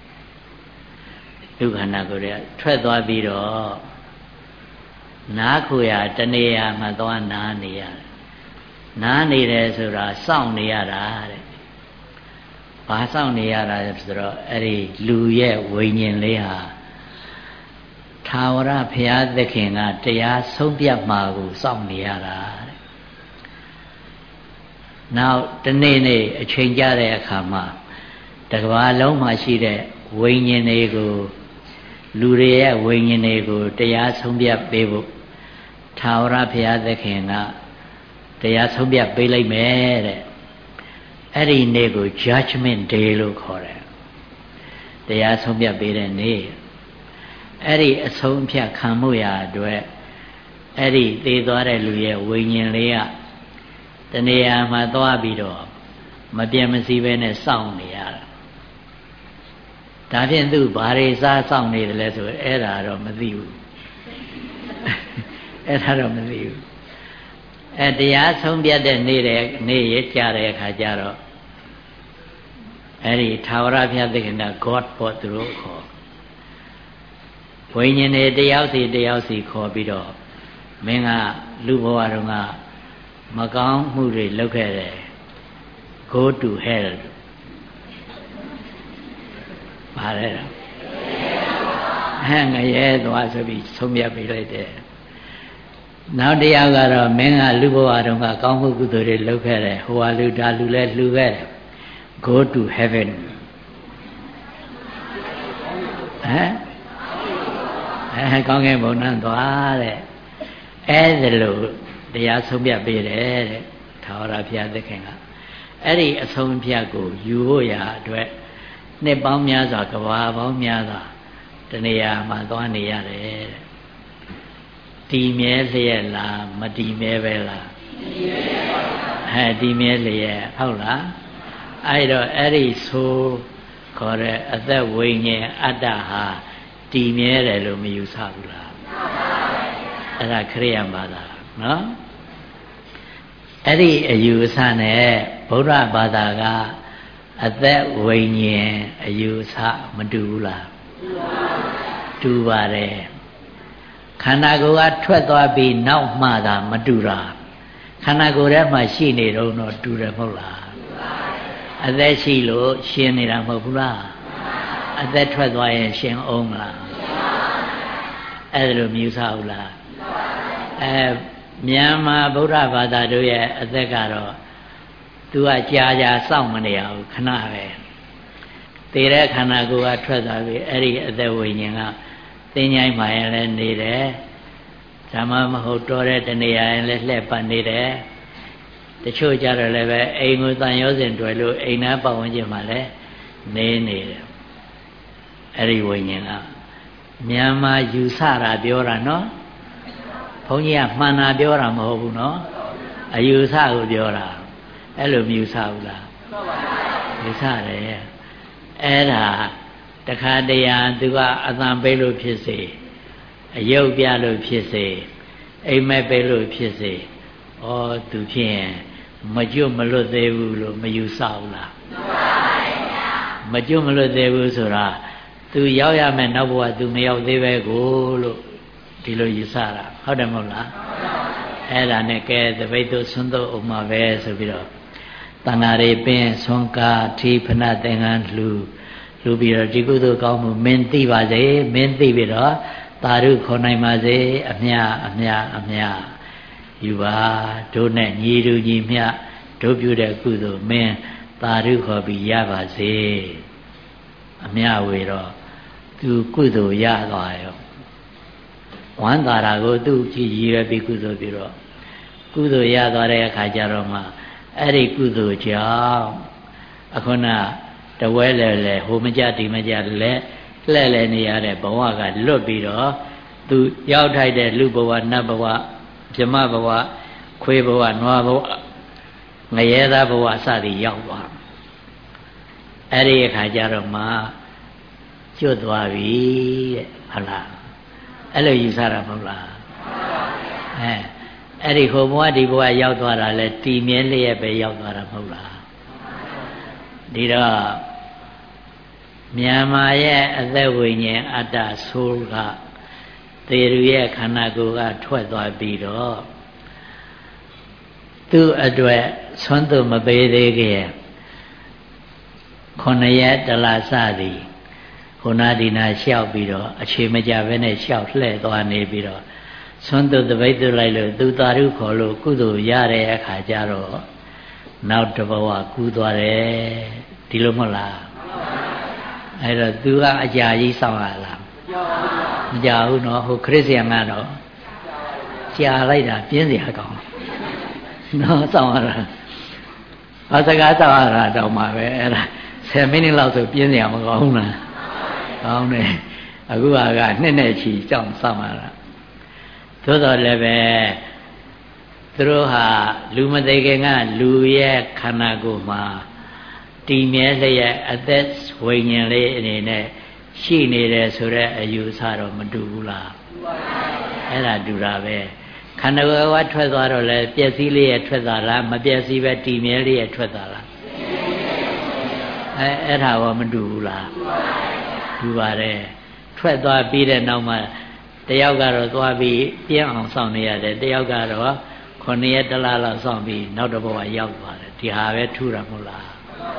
လူခန္ဓာကိုယ်ကထွက်သွားပြီးတော့နားခိုရတနေရာမှာသွားနားနေရတယ်နားနေတယ်ဆိုတာစောင့်နေရတာတဲ့ဘာစောင့်နေရတာလဲဆိုတော့အဲ့ဒီလူရဲ့ဝိညာဉ်လေးဟာထာဝရဘုရားသခင်ကတရားဆုံးဖြတ်မှာကိုစောင့်နေရတာတဲ့နောက်တနေ့နေ့အချိန်ကြတဲ့အခါမှာတကဘာလုံးမှာရှိတဲ့ဝိညာဉ်တွေကိုလူတွေရဲ့ဝိညာဉ်တွေကိုတရားဆုံးဖြတ်ပေးဖို့ထာဝရဘုရားသခင်ကတရားဆုံးဖြတ်ပေးလိုက်မယ်တဲ့အဲ့ဒီနေ့ကို judgment day လို့ခေါ်တယ်တရားဆုံးဖြတ်ပေးတဲ့နေ့အဲ့ဒီအဆုံးအဖြတ်ခံမှုရာအတွက်အဲ့ဒီသေသွားတဲ့လူရဲ့ဝိညာဉ်လေးကတနေရာမှာသွားပြီးတော့မပြတ်မစီပဲနဲ့စောင့်နေရတာဒါဖြင့်သူဘာတွေစားစောင့်နေတယ်လဲဆိုအဲ့ဒါတော့မသိဘူးအဲ့ဒါတော့မသိဘူးအဲတရားဆုံးဖြတ်တဲ့နေ့တဲ့နေ့ရကြတဲ့အခါကျတော့အဲ့ဒီထာဝရဘုရားသခင်က God ပေါ်သူတို့ခေါ်ဝိညာဉ်တွေတယောက်စီတယောက်စီခေါ်ပြီးတော့မင်းကလူဘဝတုန်းကမကောင်းမှုတွေလုပ်ခဲ့တယ် go to hell ပါလေဟဲ့ငရဲသွားဆိုပြီးဆုံးဖြတ်ပေးလိုက်တယ်နောက်တစ်ယောက်ကတော့မင်းကလူဘဝတုန်းကကောင်းမှုကုသိုလ်တွေလုပ်ခဲ့တယ်ဟိုဟာလူဒါလူလဲလှူခဲ့တယ် go to heaven ဟမ်အဲကောင်းကင်ဘုံနဲ့သွားတဲ့အဲ့ဒါလို့တရားဆုံးဖြတ်ပေးတယ်တဲ့ထာဝရဘုရားသခင်ကအဲ့ဒီအဆုံးဖြတ်ကိုယူဖို့ရာအတွက်နှစ်ပေါင်းများစွာကဘာပေါင်းများစွာတနေရာမှာသွားနေရတယ်တဲ့တည်မြဲလျက်လားမတည်မြဲပဲလားဟဲ့တည်မြဲလျက်ဟုတ်လားအဲ့တော့အဲ့ဒီဆိုခေါ်တဲ့အသက်ဝိညာဉ်အတ္တဟာတည်မြဲတယ်လို့မယူဆဘူးလားအဲ့ဒါခရိယာဘာသာနော်အဲ့ဒီအယူအဆနဲ့ဗုဒ္ဓဘာသာကအသက်ဝိညာဉ်အယူအဆမတူဘူးလားတူပါတယ်ခန္ဓာကိုယ်ကထွက်သွားပြီးနောက်မှသာမတူတာခန္ဓာကိုယ်ထဲမှာရှိနေတော့တော့တူတယ်မဟုတ်လားအသက်ရှိလို့ရှင်နေတာမဟုတ်ဘူးလားအသက်ထွက်သွားရင်ရှင်အောင်လားအဲ့ဒါလိုမြူဆဘူးလားအဲမြန်မာဗုဒ္ဓဘာသာတို့ရဲ့အသက်ကတော့သူကကြာကြာစောင့်မနေရဘူးခဏပဲတည်တဲ့ခန္ဓာကိုယ်ကထွက်သွားပြီအဲ့ဒီအသက်ဝိညာဉ်ကသင်္ချိုင်းမှရင်လည်းနေတယ်ဓမ္မမဟုတ်တော့တဲ့တဏှာရင်လည်းလှည့်ပတ်နေတယ်တချို့ကြတော့လည်းပဲအိမ်ကိုတန်ရောစဉ်တွေ့လို့အိမ်သားပတ်ဝန်းကျင်မှာလည်းနေနေတယ်အဲ့ဒီဝိညာဉ်ကမြန်မာယူဆတာပြောတာနော်ဘုန်းကြီးကမှန်တာပြောတာမဟုတ်ဘူးနော်အယူဆကိုပြောတာအဲ့လိုမယူဆဘူးလားယူဆတယ်အဲ့ဒါတခါတရံသူကအသံပေးလို့ဖြစ်စေအယုတ်ပြလို့ဖြစ်စေအိမ်မက်ပေးလို့ဖြစ်စေဩသူဖြစ်ရင်မကျွတ်မလွတ်သေးဘူးလို့မယူဆဘူးလားမကျွတ်မလွတ်သေးဘူးဆိုတာသူရောက်ရမယ်နောက်ဘဝသူမရောက်သေးပဲကိုလို့ဒီလိုယူဆတာဟုတ်တယ်မဟုတ်လားအဲ့ဒါနဲ့ကဲတပိတ်တို့ဆွန်းတို့ဥမာပဲဆိုပြီးတော့တဏှာတွေပင်ဆွန်းကားထီဖဏသင်္ကန်းလှူလှူပြီးတော့ဒီကုသိုလ်ကောင်းမှုမင်းသိပါစေမင်းသိပြီးတော့သာဓုခေါ်နိုင်ပါစေအမြအမြအမြယူပါတို့နဲ့ညီတူညီမျှတို့ပြုတဲ့ကုသိုလ်မင်းသာဓုခေါ်ပြီးရပါစေအမြဝေတော့သူကုသိုလ်ရသွားရောဝမ်းသာတာကိုသူ့ကြည်ရည်ရပြီးကုသိုလ်ပြီးတော့ကုသိုလ်ရသွားတဲ့အခါကျတော့မှအဲ့ဒီကုသိုလ်ကြောင့်အခုနတဝဲလဲလဲဟိုမကြဒီမကြလဲလှဲ့လဲနေရတဲ့ဘဝကလွတ်ပြီးတော့သူရောက်ထိုက်တဲ့လူဘဝနတ်ဘဝဗြဟ္မဘဝခွေးဘဝနွားဘဝငရဲသားဘဝအစသည်ရောက်သွားအဲ့ဒီအခါကျတော့မှကျွတ်သွားပြီတဲ့ဟုတ်လားအဲ့လိုယူဆတာမဟုတ်လားအဲအဲ့ဒီဟိုဘဝဒီဘဝရောက်သွားတာလဲတည်မြဲလျက်ပဲရောက်သွားတာမဟုတ်လားဒီတော့မြန်မာရဲ့အသက်ဝိညာဉ်အတ္တဆိုးကသေရရဲ့ခန္ဓာကိုယ်ကထွက်သွားပြီးတော့သူ့အတွက်ဆွမ်းသူမပေးသေးခင်ခုနှစ်ရက်တလစသည်ခုနာဒီနာလျှောက်ပြီးတော့အခြေမကြဘဲနဲ့လျှောက်လှည့်သွားနေပြီးတော့ဆွမ်းသူတပိတ်သွလိုက်လို့သူသာဓုခေါ်လို့ကုသိုလ်ရတဲ့အခါကျတော့နောက်တစ်ဘဝကူးသွားတယ်ဒီလိုမဟုတ်လားအဲ့တော့သူကအကြာကြီးစောင့်ရလားမကြာဘူးနော်ဟိုခရစ်ယာန်ကတော့ကြာလိုက်တာပြင်းစရာကောင်းနော်စောင့်ရတာဘာစကားစောင့်ရတာတောင်မှပဲအဲ့ဒါဆယ်မိနစ်လောက်ဆိုပြင်းစရာမကောင်းဘူးလားကောင်းတယ်အခုကနှစ်နဲ့ချီစောင့်စောင့်ရတာသို့တော်လည်းပဲသူတို့ဟာလူမသိခင်ကလူရဲ့ခန္ဓာကိုယ်မှာတည်မြဲလျက်အသက်ဝိညာဉ်လေးအနေနဲ့ရှိနေတယ်ဆိုတဲ့အယူဆတော့မတူဘူးလားအဲ့ဒါတူတာပဲခန္ဓာကိုယ်ကထွက်သွားတော့လဲပျက်စီးလေးရထွက်သွားလားမပျက်စီးပဲတည်မြဲလေးရထွက်သွားလားအဲအဲ့ဒါရောမတူဘူးလားတူပါတယ်ထွက်သွားပြီးတဲ့နောက်မှာတယောက်ကတော့သွားပြီးပြင်းအောင်စောင့်နေရတယ်တယောက်ကတော့ခုနှစ်ရက်တစ်လလောက်စောင့်ပြီးနောက်တစ်ဘဝရောက်သွားတယ်ဒီဟာပဲထူတာမဟုတ်လား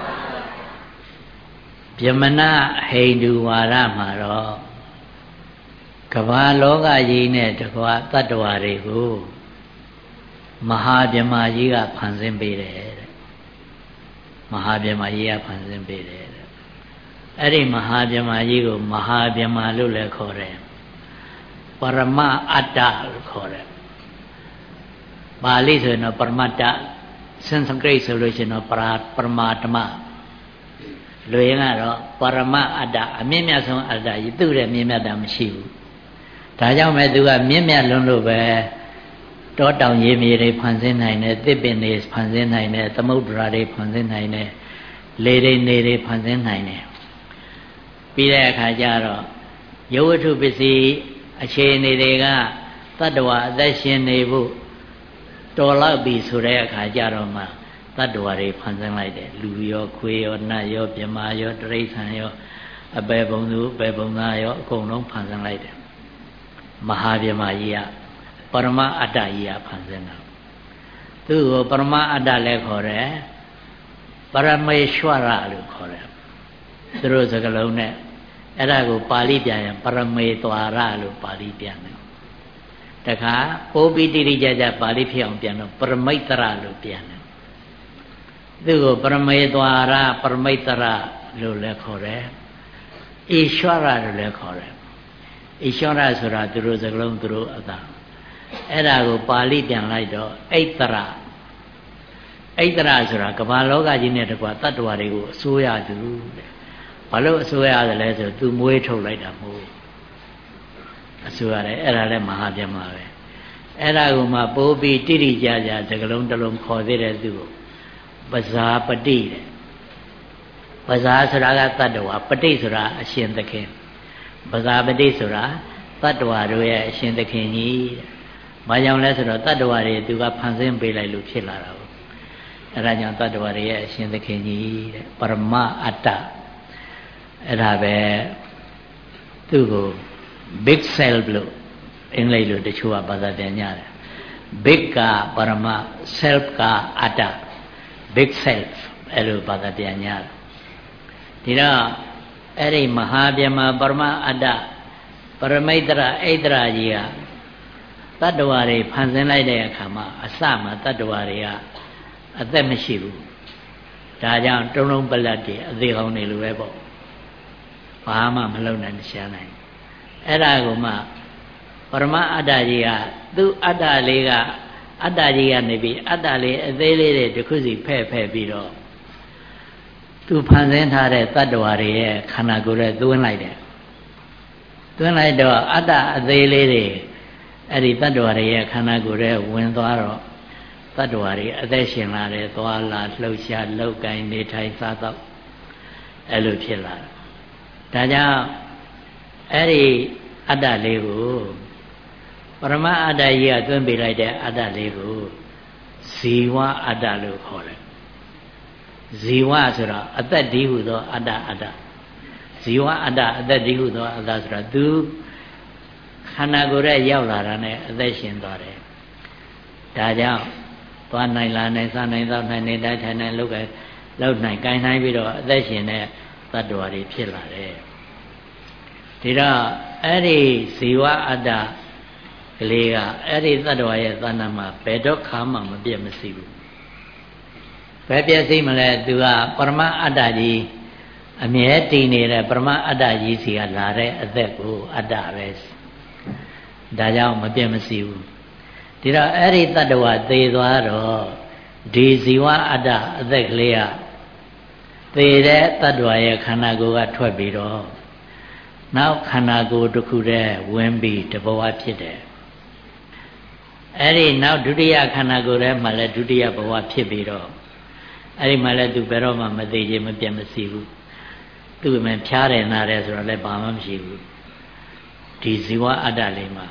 ဗျမနဟိန္ဒူဝါဒမှာတော့ကမ္ဘာလောကကြီးနဲ့တကွာတတ္တဝါတွေကိုမဟာဗျမကြီးကဖန်ဆင်းပေးတယ်တဲ့မဟာဗျမကြီးကဖန်ဆင်းပေးတယ်တဲ့အဲ့ဒီမဟာဗျမကြီးကိုမဟာဗျမလို့လည်းခေါ်တယ်ပရမအတ္တလို့ခေါ်တယ်ပါဠိဆိုရင်တော့ပရမတ္တစင်စကရိတ်ဆိုလို့ရှိရင်တော့ပရာပရမာတ္မလူရင်းကတော့ပရမအတ္တအမြင့်မြတ်ဆုံးအတ္တကြီးသူ့ရဲ့မြင့်မြတ်တာမရှိဘူးဒါကြောင့်မဲ့သူကမြင့်မြတ်လွန်းလို့ပဲတောတောင်ရေမြေတွေဖန်ဆင်းနိုင်တယ်သစ်ပင်တွေဖန်ဆင်းနိုင်တယ်သမုဒ္ဒရာတွေဖန်ဆင်းနိုင်တယ်လေတွေနေတွေဖန်ဆင်းနိုင်တယ်ပြီးတဲ့အခါကျတော့ယဝတ္ထုပစ္စည်းအခြေအနေတွေကတတ္တဝါအသက်ရှင်နေဖို့တော်လောက်ပြီဆိုတဲ့အခါကျတော့မှတတ္တဝါတွေဖန်ဆင်းလိုက်တယ်လူရောခွေးရောနတ်ရောပြမာရောတိရစ္ဆာန်ရောအပေပုံသူအပေပုံသားရောအကုန်လုံးဖန်ဆင်းလိုက်တယ်မဟာဗျမကြီးကပရမအတ္တကြီးကဖန်ဆင်းတာသူ့ကိုပရမအတ္တလည်းခေါ်တယ်ပရမေಶ್วရလို့ခေါ်တယ်သူတို့စကားလုံးနဲ့အဲ့ဒါကိုပါဠိပြန်ရင်ပရမေသွားရလို့ပါဠိပြန်တယ်တခါပိုးပြီးတိတိကျကျပါဠိဖြစ်အောင်ပြန်တော့ပရမိတ်တရလို့ပြန်တယ်သူ့ကိုပရမေသွားရပရမိတ်တရလို့လည်းခေါ်တယ်ဣಶ್วရလို့လည်းခေါ်တယ်ဣಶ್วရဆိုတာသူတို့စကားလုံးသူတို့အသာအဲ့ဒါကိုပါဠိပြန်လိုက်တော့ဣတ္တရဣတ္တရဆိုတာကမ္ဘာလောကကြီးနဲ့တကွာတတ္တဝါတွေကိုအစိုးရသူတဲ့ဘာလို့အစိုးရတယ်လဲဆိုသူမွေးထုတ်လိုက်တာမဟုတ်အစိုးရတယ်အဲ့ဒါလည်းမဟာဗျမပဲအဲ့ဒါကိုမှပိုးပြီးတိတိကျကျစကလုံးတစ်လုံးခေါ်သေးတယ်သူကိုပဇာပတိတဲ့ပဇာဆိုတာကတတ္တဝါပတိဆိုတာအရှင်သခင်ပဇာပတိဆိုတာတတ္တဝါတို့ရဲ့အရှင်သခင်ကြီးတဲ့ဘာကြောင့်လဲဆိုတော့တတ္တဝါတွေသူကဖန်ဆင်းပေးလိုက်လို့ဖြစ်လာတာပေါ့အဲ့ဒါကြောင့်တတ္တဝါတွေရဲ့အရှင်သခင်ကြီးတဲ့ပရမအတ္တအဲ့ဒါပဲသူ့ကို big self လို့အင်္ဂလိပ်လိုတချို့ကဘာသာပြန်ကြတယ် big ကပရမ self ကအတ္တ big self အဲ့လိုဘာသာပြန်ကြတယ်ဒီတော့အဲ့ဒီမဟာဗျမပရမအတ္တပရမိတ်တရဣတ္တရာကြီးကတတ္တဝါတွေဖန်ဆင်းလိုက်တဲ့အခါမှာအစမှာတတ္တဝါတွေကအသက်မရှိဘူးဒါကြောင့်တုံးလုံးပလက်တွေအသေးကောင်းနေလို့ပဲပေါ့ဘာမှမလုပ်နိုင်ရှားနိုင်အဲ့ဒါကိုမှပရမအတ္တကြီးကသူ့အတ္တလေးကအတ္တကြီးကနေပြီးအတ္တလေးအသေးလေးတွေတစ်ခုစီဖဲ့ဖဲ့ပြီးတော့သူဖန်ဆင်းထားတဲ့တတ္တဝါတွေရဲ့ခန္ဓာကိုယ်နဲ့သွင်းလိုက်တယ်သွင်းလိုက်တော့အတ္တအသေးလေးတွေအဲ့ဒီတတ္တဝါတွေရဲ့ခန္ဓာကိုယ်ထဲဝင်သွားတော့တတ္တဝါတွေအသက်ရှင်လာတယ်သွားလာလှုပ်ရှားလှုပ်ကိုင်နေထိုင်စားတော့အဲ့လိုဖြစ်လာတယ်ဒါကြောင့်အဲ့ဒီအတ္တလေးကိုပရမအတ္တကြီးကသွင်းပေးလိုက်တဲ့အတ္တလေးကိုဇီဝအတ္တလို့ခေါ်တယ်ဇီဝဆိုတော့အသက်တည်းဟုသောအတ္တအတ္တဇီဝအတ္တအသက်တည်းဟုသောအတ္တဆိုတော့သူခန္ဓာကိုယ်ရဲ့ရောက်လာတာနဲ့အသက်ရှင်သွားတယ်ဒါကြောင့်သွားနိုင်လာနိုင်စားနိုင်သောနိုင်နေတိုင်းထိုင်နိုင်လောက်ကိုလောက်နိုင်ကိုင်းနိုင်ပြီးတော့အသက်ရှင်တဲ့တတ္တဝါတွေဖြစ်လာတယ်ဒီတော့အဲ့ဒီဇီဝအတ္တကလေးကအဲ့ဒီတတ္တဝါရဲ့သဏ္ဍာန်မှာဘယ်တော့ခါမှမပြည့်မစီဘူးဘယ်ပြည့်စိမလဲသူကပရမအတ္တကြီးအမြဲတည်နေတဲ့ပရမအတ္တကြီးစီကလာတဲ့အသက်ကိုအတ္တပဲဒါကြောင့်မပြည့်မစီဘူးဒီတော့အဲ့ဒီတတ္တဝါသေသွားတော့ဒီဇီဝအတ္တအသက်ကလေးကသေတဲ့တတ္တဝါရဲ့ခန္ဓာကိုယ်ကထွက်ပြီးတော့နောက်ခန္ဓာကိုယ်တစ်ခုတည်းဝင်ပြီးတဘဝဖြစ်တယ်အဲ့ဒီနောက်ဒုတိယခန္ဓာကိုယ်ထဲမှာလည်းဒုတိယဘဝဖြစ်ပြီးတော့အဲ့ဒီမှာလည်းသူဘယ်တော့မှမသေးခြင်းမပြတ်မစီဘူးသူ့အမှန်ဖြားတယ်နားတယ်ဆိုတော့လည်းဘာမှမရှိဘူးဒီဇီဝအတ္တလေးမှာ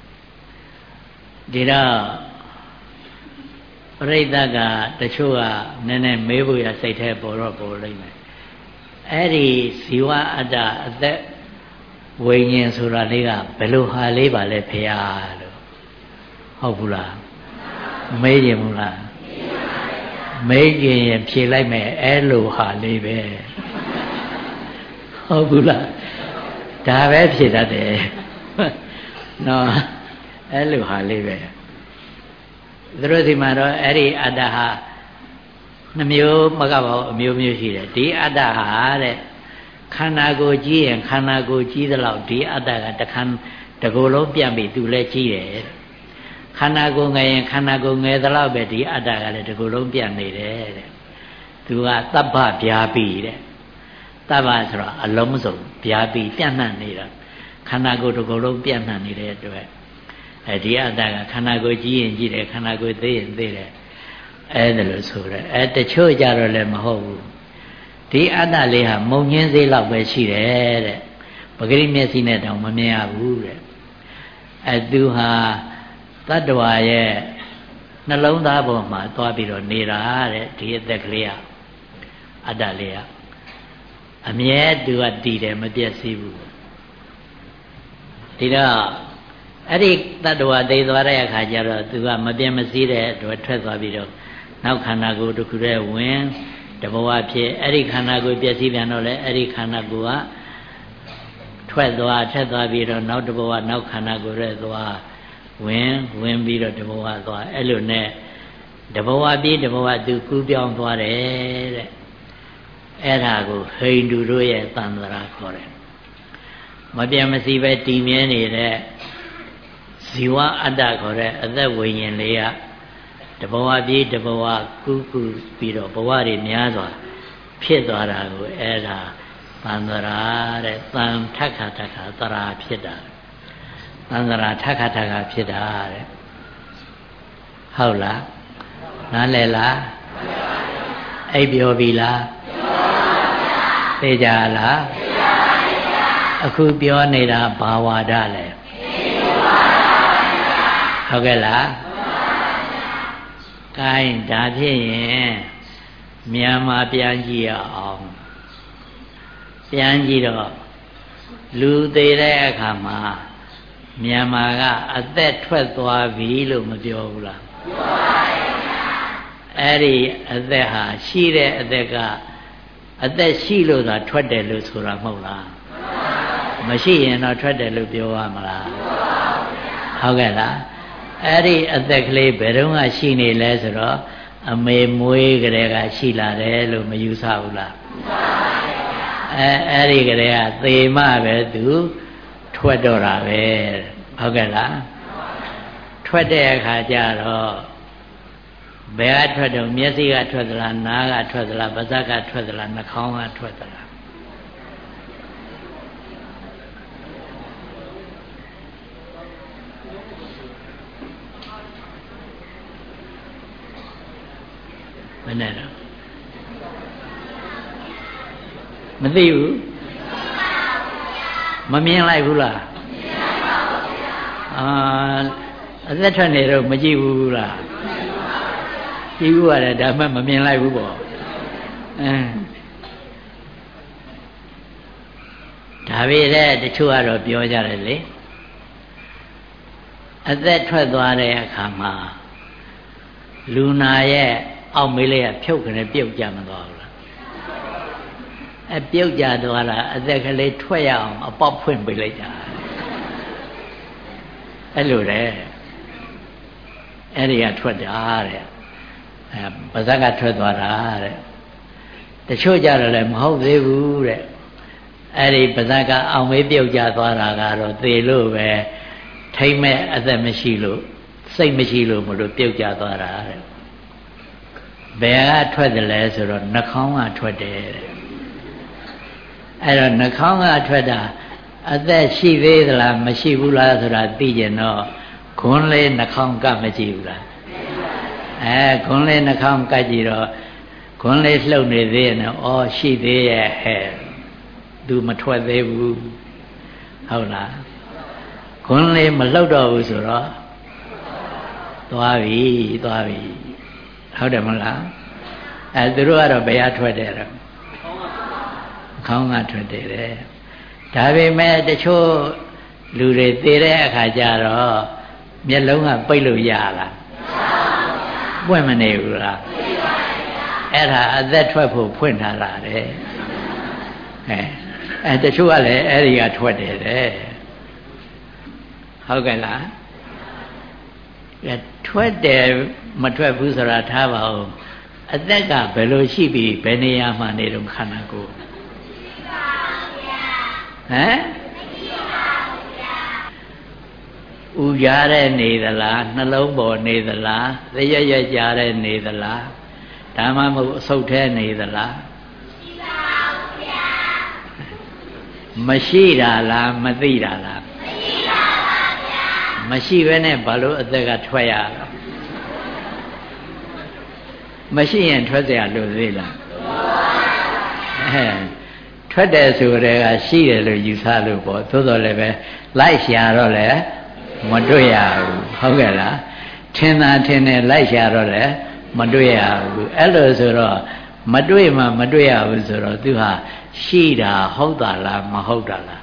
ဒီတော့ပရိသတ်ကတချို့ကနည်းနည်းမေးဖို့ရစိတ်แท้ပေါ်တော့ပေါ်လိမ့်မယ်အဲ့ဒီဇီဝအတ္တအသက်ဝိညာဉ်ဆိုတာလေးကဘယ်လိုဟာလေးပါလဲဖေဟာလို့ဟုတ်ဘူးလားမေးကြင်ဘူးလားမေးကြင်ရင်ဖြေလိုက်မယ်အဲ့လိုဟာလေးပဲဟုတ်ဘူးလားဒါပဲဖြေတတ်တယ်နော်အဲ့လိုဟာလေးပဲသူတို့ဒီမှာတော့အဲ့ဒီအတ္တဟာနှမျိုးမကပါဘူးအမျိုးမျိုးရှိတယ်ဒီအတ္တဟာတဲ့ခန္ဓာကိုယ်ကြီးရင်ခန္ဓာကိုယ်ကြီးသလောက်ဒီအတ္တကတခန်းတကူလုံးပြတ်ပြီးသူလည်းကြီးတယ်ခန္ဓာကိုယ်ငယ်ရင်ခန္ဓာကိုယ်ငယ်သလောက်ပဲဒီအတ္တကလည်းတကူလုံးပြတ်နေတယ်တဲ့သူကသဗ္ဗဗျာပိတဲ့သဗ္ဗဆိုတော့အလုံးစုံဗျာပိပြန့်နှံ့နေတာခန္ဓာကိုယ်တကူလုံးပြန့်နှံ့နေတဲ့အတွက်အဲဒီအတ္တကခန္ဓာကိုယ်ကြီးရင်ကြီးတယ်ခန္ဓာကိုယ်သေးရင်သေးတယ်အဲ့ဒါလို့ဆိုရဲအဲတချို့ကြတော့လည်းမဟုတ်ဘူးဒီအတ္တလေးဟာမုံညင်းသေးလောက်ပဲရှိတယ်တဲ့ပဂရိမျက်စိနဲ့တောင်မမြင်ရဘူးတဲ့အဲသူဟာတတ္တဝါရဲ့နှလုံးသားပေါ်မှာသွားပြီးတော့နေတာတဲ့ဒီအသက်ကလေးကအတ္တလေးကအမြဲသူကတည်တယ်မပြည့်စည်ဘူးဒီတော့အဲ့ဒီတတ္တဝါသိသွားတဲ့အခါကျတော့သူကမပြည့်မစည်တဲ့အတွက်ထွက်သွားပြီးတော့နောက်ခန္ဓာကိုယ်တစ်ခုတည်းဝင်တဘဝဖြစ်အဲ့ဒီခန္ဓာကိုယ်ပြည့်စည်ပြန်တော့လေအဲ့ဒီခန္ဓာကိုယ်ကထွက်သွားထက်သွားပြီးတော့နောက်တဘဝနောက်ခန္ဓာကိုယ်ရဲ့သွားဝင်ဝင်ပြီးတော့တဘဝသွားအဲ့လိုနဲ့တဘဝပြီးတဘဝသူကူးပြောင်းသွားတယ်တဲ့အဲ့ဒါကိုဟိန္ဒူတို့ရဲ့သံဃာခေါ်တယ်မပြတ်မစည်ပဲတည်မြဲနေတဲ့ဇီဝအတ္တခေါ်တဲ့အသက်ဝိညာဉ်လေးကတဘဝပြေးတဘဝကူးကူးပြီးတော့ဘဝတွေများစွာဖြစ်သွားတာကိုအဲ့ဒါသံသရာတဲ့သံထက္ခထက္ခသရာဖြစ်တာသံသရာထက္ခထက္ခဖြစ်တာတဲ့ဟုတ်လားနားလည်လားအိပ်ပြောပြီလားသိကြလားအခုပြောနေတာဘာဝါဒလဲဟုတ်ကဲ့လားကိုင်းဒါဖြစ်ရင်မြန်မာပြန်ကြည့်ရအောင်ပြန်ကြည့်တော့လူသေးတဲ့အခါမှာမြန်မာကအသက်ထွက်သွားပြီလို့မပြောဘူးလားပြောပါရဲ့ဗျာအဲ့ဒီအသက်ဟာရှိတဲ့အသက်ကအသက်ရှိလို့သာထွက်တယ်လို့ဆိုတာမဟုတ်လားမရှိရင်တော့ထွက်တယ်လို့ပြောရမလားဟုတ်ကဲ့လားအဲ့ဒီအသက်ကလေးဘယ်တော့မှရှိနေလဲဆိုတော့အမေမွေးကလေးကရှိလာတယ်လို့မယူဆဘူးလားအဲအဲ့ဒီကလေးကသေမှပဲသူထွက်တော့တာပဲဟုတ်ကဲ့လားထွက်တဲ့အခါကျတော့ဘယ်ကထွက်တော့မျက်စိကထွက်သလားနားကထွက်သလားပါးစပ်ကထွက်သလားနှာခေါင်းကထွက်သလားမနဲ့တော့မသိဘူးမမြင်လိုက်ဘူးလားအာအသက်ထွက်နေတော့မကြည့်ဘူးလားကြည့်ဘူးရတယ်ဒါမှမမြင်လိုက်ဘူးပေါ့အဲဒါပေမဲ့တချို့ကတော့ပြောကြတယ်လေအသက်ထွက်သွားတဲ့အခါမှာလူနာရဲ့အောက်မေးလေးကဖြုတ်ခနဲ့ပြုတ်ကြမသွားဘူးလားအပြုတ်ကြသွားတာအသက်ကလေးထွက်ရအောင်အပေါက်ဖွင့်ပေးလိုက်တာအဲ့လိုတဲ့အဲ့ဒီကထွက်တာတဲ့အဲပါဇက်ကထွက်သွားတာတဲ့တချို့ကြတော့လည်းမဟုတ်သေးဘူးတဲ့အဲ့ဒီပါဇက်ကအောင်မေးပြုတ်ကြသွားတာကတော့သေလို့ပဲထိမ့်မဲ့အသက်မရှိလို့စိတ်မရှိလို့မလို့ပြုတ်ကြသွားတာတဲ့ဘယ်ကထွက်တယ်လဲဆိုတော့နှာခေါင်းကထွက်တယ်တဲ့အဲ့တော့နှာခေါင်းကထွက်တာအသက်ရှိသေးသလားမရှိဘူးလားဆိုတာသိကြတော့ခွန်းလေးနှာခေါင်းကမကြည့်ဘူးလားအဲခွန်းလေးနှာခေါင်းကကြည့်တော့ခွန်းလေးလှုပ်နေသေးရင်ဩရှိသေးရဲ့ဟဲ့သူမထွက်သေးဘူးဟုတ်လားခွန်းလေးမလှုပ်တော့ဘူးဆိုတော့သွားပြီသွားပြီဟုတ်တယ်မလားအဲသူတို့ကတော့ဘယ်ရထွက်တယ်တော့ခခေါင်းကထွက်တယ်တဲ့ဒါပေမဲ့တချို့လူတွေသေတဲ့အခါကျတော့မျက်လုံးကပိတ်လို့ရလားပွင့်မနေဘူးလားအဲ့ဒါအသက်ထွက်ဖို့ဖွင့်ထားတာတဲ့အဲအဲတချို့ကလည်းအဲ့ဒီကထွက်တယ်တဲ့ဟုတ်ကဲ့လားထွက်တယ်မထွက်ဘူးဆိုတာထားပါဦးအသက်ကဘယ်လိုရှိပြီးဘယ်နေရာမှာနေတော့ခန္ဓာကိုယ်ဟမ်ဥကြတဲ့နေသလားနှလုံးပေါ်နေသလားသရရကြတဲ့နေသလားဒါမှမဟုတ်အဆုတ်ထဲနေသလားမရှိတာလားမသိတာလားမရှိပါဗျာမရှိဘဲနဲ့ဘာလို့အသက်ကထွက်ရလဲမရှိရင်ထွက်เสียလို့သေးလားအဲထွက်တယ်ဆိုတဲ့ကရှိတယ်လို့ယူဆလို့ပေါ့သို့တော်လည်းပဲလိုက်ရှာတော့လည်းမတွေ့ရဘူးဟုတ်ကဲ့လားထင်သာထင်တယ်လိုက်ရှာတော့လည်းမတွေ့ရဘူးအဲ့လိုဆိုတော့မတွေ့မှမတွေ့ရဘူးဆိုတော့သူဟာရှိတာဟုတ်တာလားမဟုတ်တာလား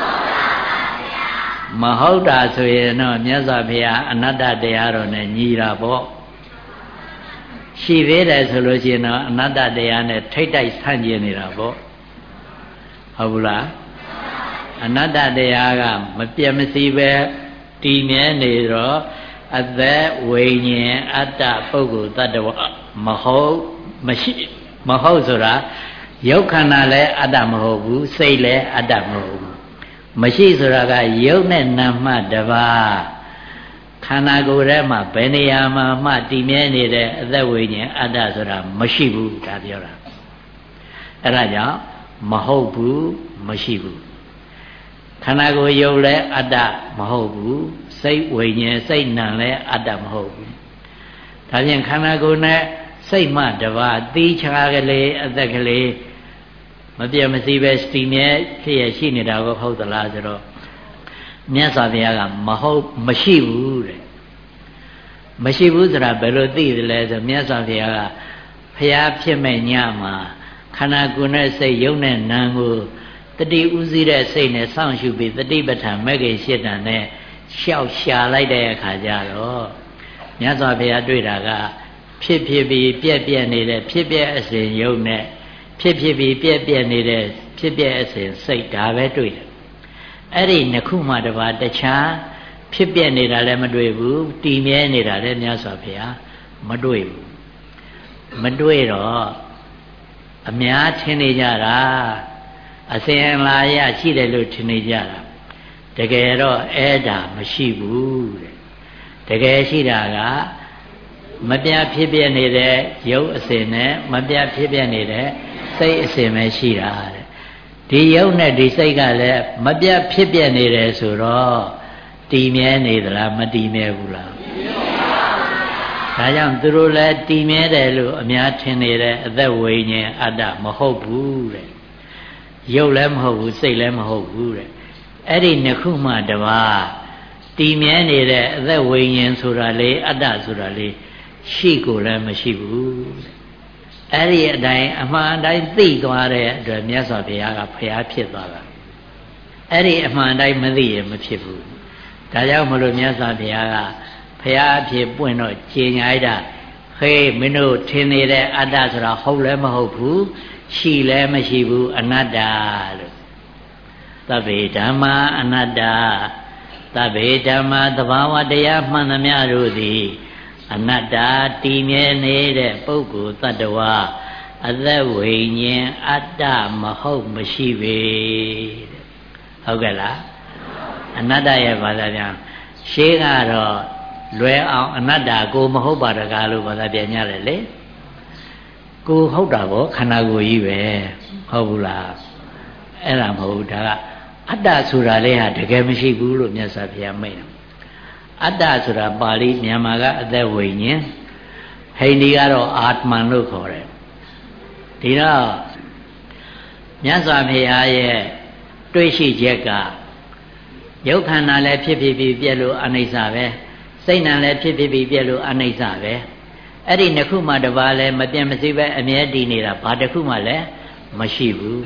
မဟုတ်တာဆိုရင်တော့မြတ်စွာဘုရားအနတ္တတရားတော်နဲ့ညီတာပေါ့ရှိသေးတယ်ဆိုလို့ရှိရင်တော့အနတ္တတရားနဲ့ထိတ်တိုက်ဆန့်ကျင်နေတာပေါ့ဟုတ်ဘူးလားအနတ္တတရားကမပြတ်မစီပဲတည်မြဲနေတော့အသက်ဝိညာဉ်အတ္တပုဂ္ဂိုလ်တ attva မဟုတ်မရှိမဟုတ်ဆိုတာရုပ်ခန္ဓာလည်းအတ္တမဟုတ်ဘူးစိတ်လည်းအတ္တမဟုတ်ဘူးမရှိဆိုတာကရုပ်နဲ့နာမ်မှတပါးခန္ဓာကိုယ်ထဲမှာဘယ်နေရာမှာမှတည်မြဲနေတဲ့အသက်ဝိညာဉ်အတ္တဆိုတာမရှိဘူးဒါပြောတာအဲ့ဒါကြောင့်မဟုတ်ဘူးမရှိဘူးခန္ဓာကိုယ်ရုပ်လည်းအတ္တမဟုတ်ဘူးစိတ်ဝိညာဉ်စိတ်နာမ်လည်းအတ္တမဟုတ်ဘူးဒါဖြင့်ခန္ဓာကိုယ်နဲ့စိတ်မှတပါးသီးခြားကလေးအသက်ကလေးမပြတ်မစီပဲတည်မြဲဖြစ်ရရှိနေတာကိုဟုတ်သလားဆိုတော့မြတ်စွာဘုရားကမဟုတ်မရှိဘူးတဲ့မရှိဘူးဆိုတာဘယ်လိုသိသလဲဆိုမြတ်စွာဘုရားကဘုရားဖြစ်မဲ့ညမှာခန္ဓာကိုယ်နဲ့စိတ်ယုံနဲ့နာမ်ကိုတတိဥစည်းတဲ့စိတ်နဲ့စောင့်ရှုပြီးတတိပဋ္ဌာန်မဲ့ကိရှစ်တန်နဲ့ရှောက်ရှာလိုက်တဲ့အခါကျတော့မြတ်စွာဘုရားတွေ့တာကဖြစ်ဖြစ်ပြီးပြက်ပြက်နေတဲ့ဖြစ်ပြက်အစဉ်ယုံနဲ့ဖြစ်ဖြစ်ပြီးပြက်ပြက်နေတဲ့ဖြစ်ပြက်အစဉ်စိတ်ဒါပဲတွေ့တယ်အဲ့ဒီနှစ်ခုမှတပါးတခြားဖြစ်ပြက်နေတာလည်းမတွေ့ဘူးတည်မြဲနေတာလည်းမြတ်စွာဘုရားမတွေ့ဘူးမတွေ့တော့အများထင်နေကြတာအစဉ်လာရရှိတယ်လို့ထင်နေကြတာတကယ်တော့အဲ့ဒါမရှိဘူးတဲ့တကယ်ရှိတာကမပြတ်ဖြစ်ပြနေတဲ့ရုပ်အစဉ်နဲ့မပြတ်ဖြစ်ပြနေတဲ့စိတ်အစဉ်ပဲရှိတာတဲ့ဒီရုပ်နဲ့ဒီစိတ်ကလည်းမပြတ်ဖြစ်ပြနေတယ်ဆိုတော့တည်မြဲနေသလားမတည်မြဲဘူးလားဒါကြောင့်သူတို့လည်းတည်မြဲတယ်လို့အများထင်နေတဲ့အသက်ဝိညာဉ်အတ္တမဟုတ်ဘူးတဲ့ရုပ်လည်းမဟုတ်ဘူးစိတ်လည်းမဟုတ်ဘူးတဲ့အဲ့ဒီနှစ်ခုမှတပါးတည်မြဲနေတဲ့အသက်ဝိညာဉ်ဆိုတာလေအတ္တဆိုတာလေရှိကိုလည်းမရှိဘူးအဲ့ဒီအတိုင်းအမှန်တိုင်းသိသွားတဲ့အတွက်မြတ်စွာဘုရားကဖျားဖြစ်သွားတာအဲ့ဒီအမှန်တိုင်းမသိရင်မဖြစ်ဘူးဒါကြောင့်မလို့မြတ်စွာဘုရားကဖျားအဖြစ်ပွင့်တော့ကျင်ညာလိုက်တာဟေးမင်းတို့ထင်နေတဲ့အတ္တဆိုတာဟုတ်လည်းမဟုတ်ဘူးရှိလည်းမရှိဘူးအနတ္တလို့သဗ္ဗေဓမ္မာအနတ္တသဗ္ဗေဓမ္မာသဘာဝတရားမှန်သမျှတို့သည်အနတ္တတည်မြဲနေတဲ့ပုဂ္ဂိုလ်တ attva အသက်ဝိညာဉ်အတ္တမဟုတ်မရှိပေဟုတ်ကဲ့လားအနတ္တရဲ့ဘာသာပြန်ရှေးကတော့လွယ်အောင်အနတ္တကိုမဟုတ်ပါတကားလို့ဘာသာပြန်ကြတယ်လေကိုဟုတ်တာပေါ့ခန္ဓာကိုယ်ကြီးပဲဟုတ်ဘူးလားအဲ့ဒါမဟုတ်ဒါကအတ္တဆိုတာလေးဟာတကယ်မရှိဘူးလို့မြတ်စွာဘုရားမိန့်တယ်အတ္တဆိုတာပါဠိမြန်မာကအသက်ဝိညာဉ်ဟိန္ဒိကတော့အာတမန်လို့ခေါ်တယ်ဒီတော့မြတ်စွာဘုရားရဲ့တွေ့ရှိချက်ကယုတ်ခန္ဓာလည်းဖြစ်ဖြစ်ပြီးပြက်လို့အနိစ္စပဲစိတ်နံလည်းဖြစ်ဖြစ်ပြီးပြက်လို့အနိစ္စပဲအဲ့ဒီနှစ်ခုမှတပါးလည်းမပြတ်မစီပဲအမြဲတည်နေတာဘာတစ်ခုမှလည်းမရှိဘူး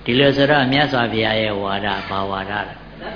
ဒီလိုဆိုတော့မြတ်စွာဘုရားရဲ့ဝါဒဘာဝါဒလဲ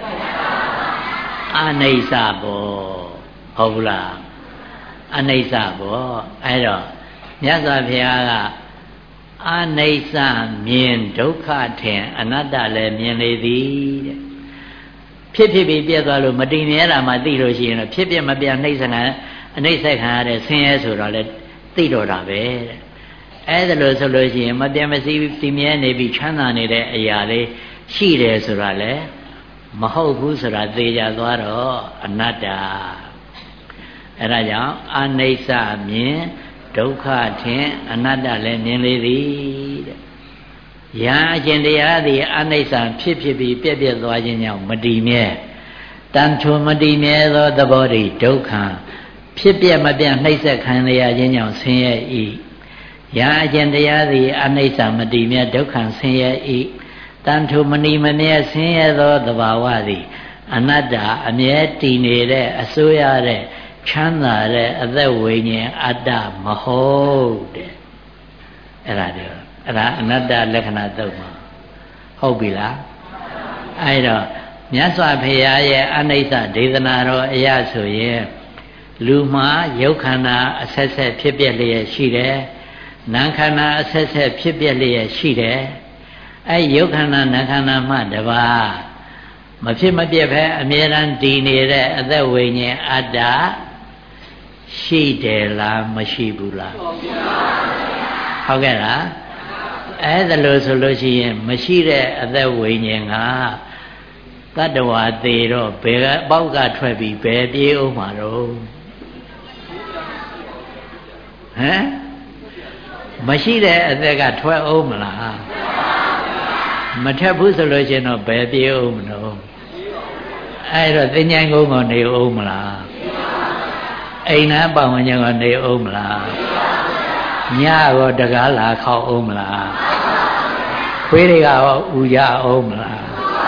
အနိစ္စဘောဟုတ်ဘူးလားအနိစ္စဘောအဲ့တော့မြတ်စွာဘုရားကအနိစ္စမြင်ဒုက္ခထင်အနတ္တလည်းမြင်လေသည်တဲ့ဖြစ်ဖြစ်ပြီးပြတ်သွားလို့မတည်မြဲတာမှသိလို့ရှိရင်တော့ဖြစ်ဖြစ်မပြတ်နှိမ့်စခံအနှိမ့်ဆက်ခံရတဲ့ဆင်းရဲဆိုတော့လည်းသိတော့တာပဲတဲ့အဲ့ဒါလို့ဆိုလို့ရှိရင်မပြတ်မစည်းတည်မြဲနေပြီးချမ်းသာနေတဲ့အရာလေးရှိတယ်ဆိုတာလည်းမဟုတ်ဘူးဆိုတာသိကြသွားတော့အနတ္တအဲ့ဒါကြောင့်အနိစ္စမြင်ဒုက္ခထင်အနတ္တလည်းမြင်လေသည်တဲ့။ယံအကျင့်တရားသည်အနိစ္စဖြစ်ဖြစ်ပြီးပြည့်ပြည့်သွားခြင်းကြောင့်မတည်မြဲတန်ချုံမတည်မြဲသောသဘောတည်းဒုက္ခဖြစ်ပြမပြတ်နှိမ့်ဆက်ခံရခြင်းကြောင့်ဆင်းရဲ၏။ယံအကျင့်တရားသည်အနိစ္စမတည်မြဲဒုက္ခဆင်းရဲ၏တန်ချုံမဏိမမြဲဆင်းရဲသောသဘာဝသည်အနတ္တအမြဲတည်နေတဲ့အစိုးရတဲ့ချမ်းသာတဲ့အသက်ဝိညာဉ်အတ္တမဟုတ်တဲ့အဲ့ဒါပြောအဲ့ဒါအနတ္တလက္ခဏာသုံးပါဟုတ်ပြီလားအဲ့တော့မြတ်စွာဘုရားရဲ့အနိစ္စဒေသနာတော်အရာဆိုရင်လူမှာရုပ်ခန္ဓာအဆက်ဆက်ဖြစ်ပြလျက်ရှိတယ်နာမ်ခန္ဓာအဆက်ဆက်ဖြစ်ပြလျက်ရှိတယ်အဲ့ရုပ်ခန္ဓာနာမ်ခန္ဓာမှတပါးမဖြစ်မပြတ်ပဲအမြဲတမ်းတည်နေတဲ့အသက်ဝိညာဉ်အတ္တရှိတယ်လားမရှိဘူးလားဟုတ်ကဲ့လားအဲ့ဒါလို့ဆိုလို့ရှိရင်မရှိတဲ့အသက်ဝိညာဉ်ကတတ္တဝါသေးတော့ဘယ်အပေါက်ကထွက်ပြီးဘယ်ပြေးအောင်မှာတော့ဟမ်မရှိတဲ့အသက်ကထွက်အောင်မလားမထက်ဘူးဆိုလို့ရှိရင်တော့ဘယ်ပြေးအောင်မလို့အဲ့တော့သင်္ချိုင်းကုန်းကနေအောင်မလားအိမ်နားပတ်ဝန်းကျင်ကနေအောင်မလားညရောတကားလာခေါက်အောင်မလားခွေးတွေကရောဥရအောင်မလား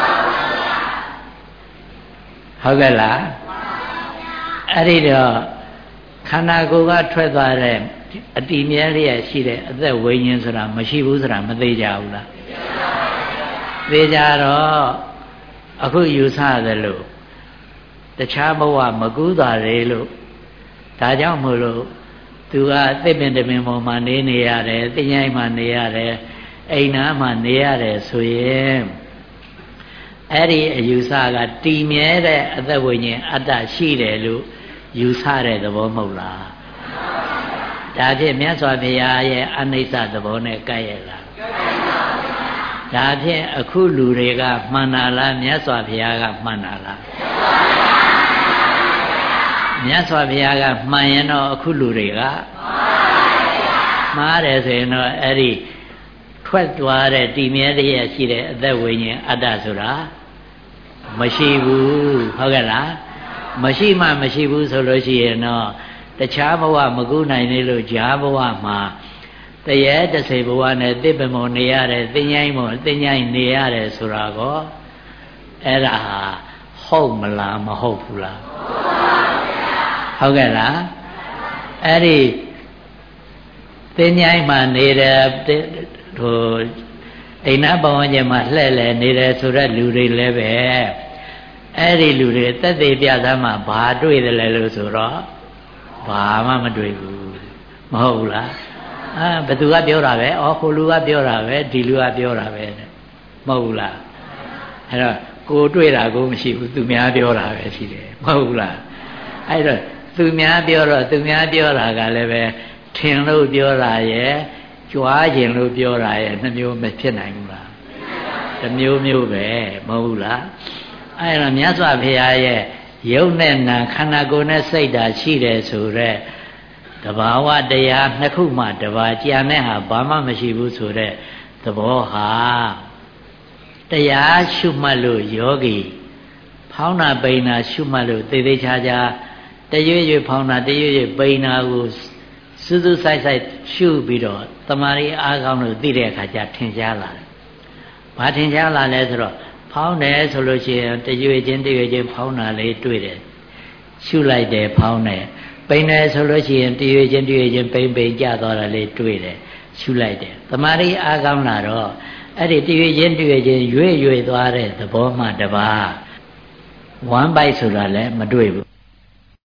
ဟုတ်ကဲ့လားအဲ့ဒီတော့ခန္ဓာကိုယ်ကထွက်သွားတဲ့အတည်မြဲလျက်ရှိတဲ့အသက်ဝိညာဉ်ဆိုတာမရှိဘူးဆိုတာမသိကြဘူးလားသိကြတော့အခုယူဆတယ်လို့တခြားဘဝမကူးတာလေလို့ဒါကြောင့်မို့လို့သူကသစ်ပင်တပင်ပေါ်မှာနေနေရတယ်သင်္ချိုင်းမှာနေရတယ်အိမ်နာမှာနေရတယ်ဆိုရင်အဲ့ဒီအယူဆကတည်မြဲတဲ့အသက်ဝိညာဉ်အတ္တရှိတယ်လို့ယူဆတဲ့သဘောမဟုတ်လားဒါဖြင့်မြတ်စွာဘုရားရဲ့အနိစ္စသဘောနဲ့ကိုက်ရလားဒါဖြင့်အခုလူတွေကမှန်တာလားမြတ်စွာဘုရားကမှန်တာလားမြတ်စွာဘုရားကမှန်ရင်တော့အခုလူတွေကမှားတယ်ဆိုရင်တော့အဲ့ဒီထွက်သွားတဲ့တည်မြဲတည်းရှိတဲ့အသက်ဝိညာဉ်အတ္တဆိုတာမရှိဘူးဟုတ်ကဲ့လားမရှိမှမရှိဘူးဆိုလို့ရှိရင်တော့တခြားဘဝမကူးနိုင်သေးလို့ဈာဘဝမှာတရေတစေဘဝနဲ့တစ်ပမောနေရတယ်သင်္ချိုင်းမောသင်္ချိုင်းနေရတယ်ဆိုတာကောအဲ့ဒါဟုတ်မလားမဟုတ်ဘူးလားဟုတ်ကဲ့လားအဲ့ဒီသင်္ချိုင်းမှာနေတဲ့ဟိုအိမ်နာဘဝကျမှာလှဲ့လေနေတယ်ဆိုတဲ့လူတွေလည်းပဲအဲ့ဒီလူတွေတက်သေးပြသမှာဘာတွေ့တယ်လဲလို့ဆိုတော့ဘာမှမတွေ့ဘူးမဟုတ်ဘူးလားအာဘသူကပြောတာပဲဩဟိုလူကပြောတာပဲဒီလူကပြောတာပဲမဟုတ်ဘူးလားအဲ့တော့ကိုတွေ့တာကိုမရှိဘူးသူများပြောတာပဲရှိတယ်မဟုတ်ဘူးလားအဲ့တော့သူများပြောတော့သူများပြောတာကလည်းပဲထင်လို့ပြောတာရဲ့ကြွားခြင်းလို့ပြောတာရဲ့နှမျိုးမဖြစ်နိုင်ဘူးလားတစ်မျိုးမျိုးပဲမဟုတ်ဘူးလားအဲ့တော့မြတ်စွာဘုရားရဲ့ရုပ်နဲ့နာခန္ဓာကိုယ်နဲ့စိတ်ဓာတ်ရှိတယ်ဆိုတော့တဘာဝတရားနှစ်ခုမှတဘာကြံတဲ့ဟာဘာမှမရှိဘူးဆိုတဲ့သဘောဟာတရားရှုမှတ်လို့ယောဂီဖောင်းနာပိန်နာရှုမှတ်လို့သေသေးချာချာတရွေ့ရွေ့ဖောင်းနာတရွေ့ရွေ့ပိန်နာကိုစူးစူးဆိုင်ဆိုင်ရှုပြီးတော့တမာရီအားကောင်းလို့သိတဲ့အခါကျထင်ရှားလာတယ်။ဘာထင်ရှားလာလဲဆိုတော့ဖောင်းတယ်ဆိုလို့ရှိရင်တရွေ့ချင်းတရွေ့ချင်းဖောင်းတာလေးတွေ့တယ်။ရှုလိုက်တယ်ဖောင်းတယ်။ပိန်တယ်ဆိုလို့ရှိရင်တရွေ့ချင်းတရွေ့ချင်းပိန်ပိန်ကျသွားတာလေးတွေ့တယ်။ရှုလိုက်တယ်။တမာရီအားကောင်းလာတော့အဲ့ဒီတွေ့ချင်းတွေ့ချင်းရွေ့ရွေ့သွားတဲ့သဘောမှတပါးဝမ်းပိုက်ဆိုတာလည်းမတွေ့ဘူး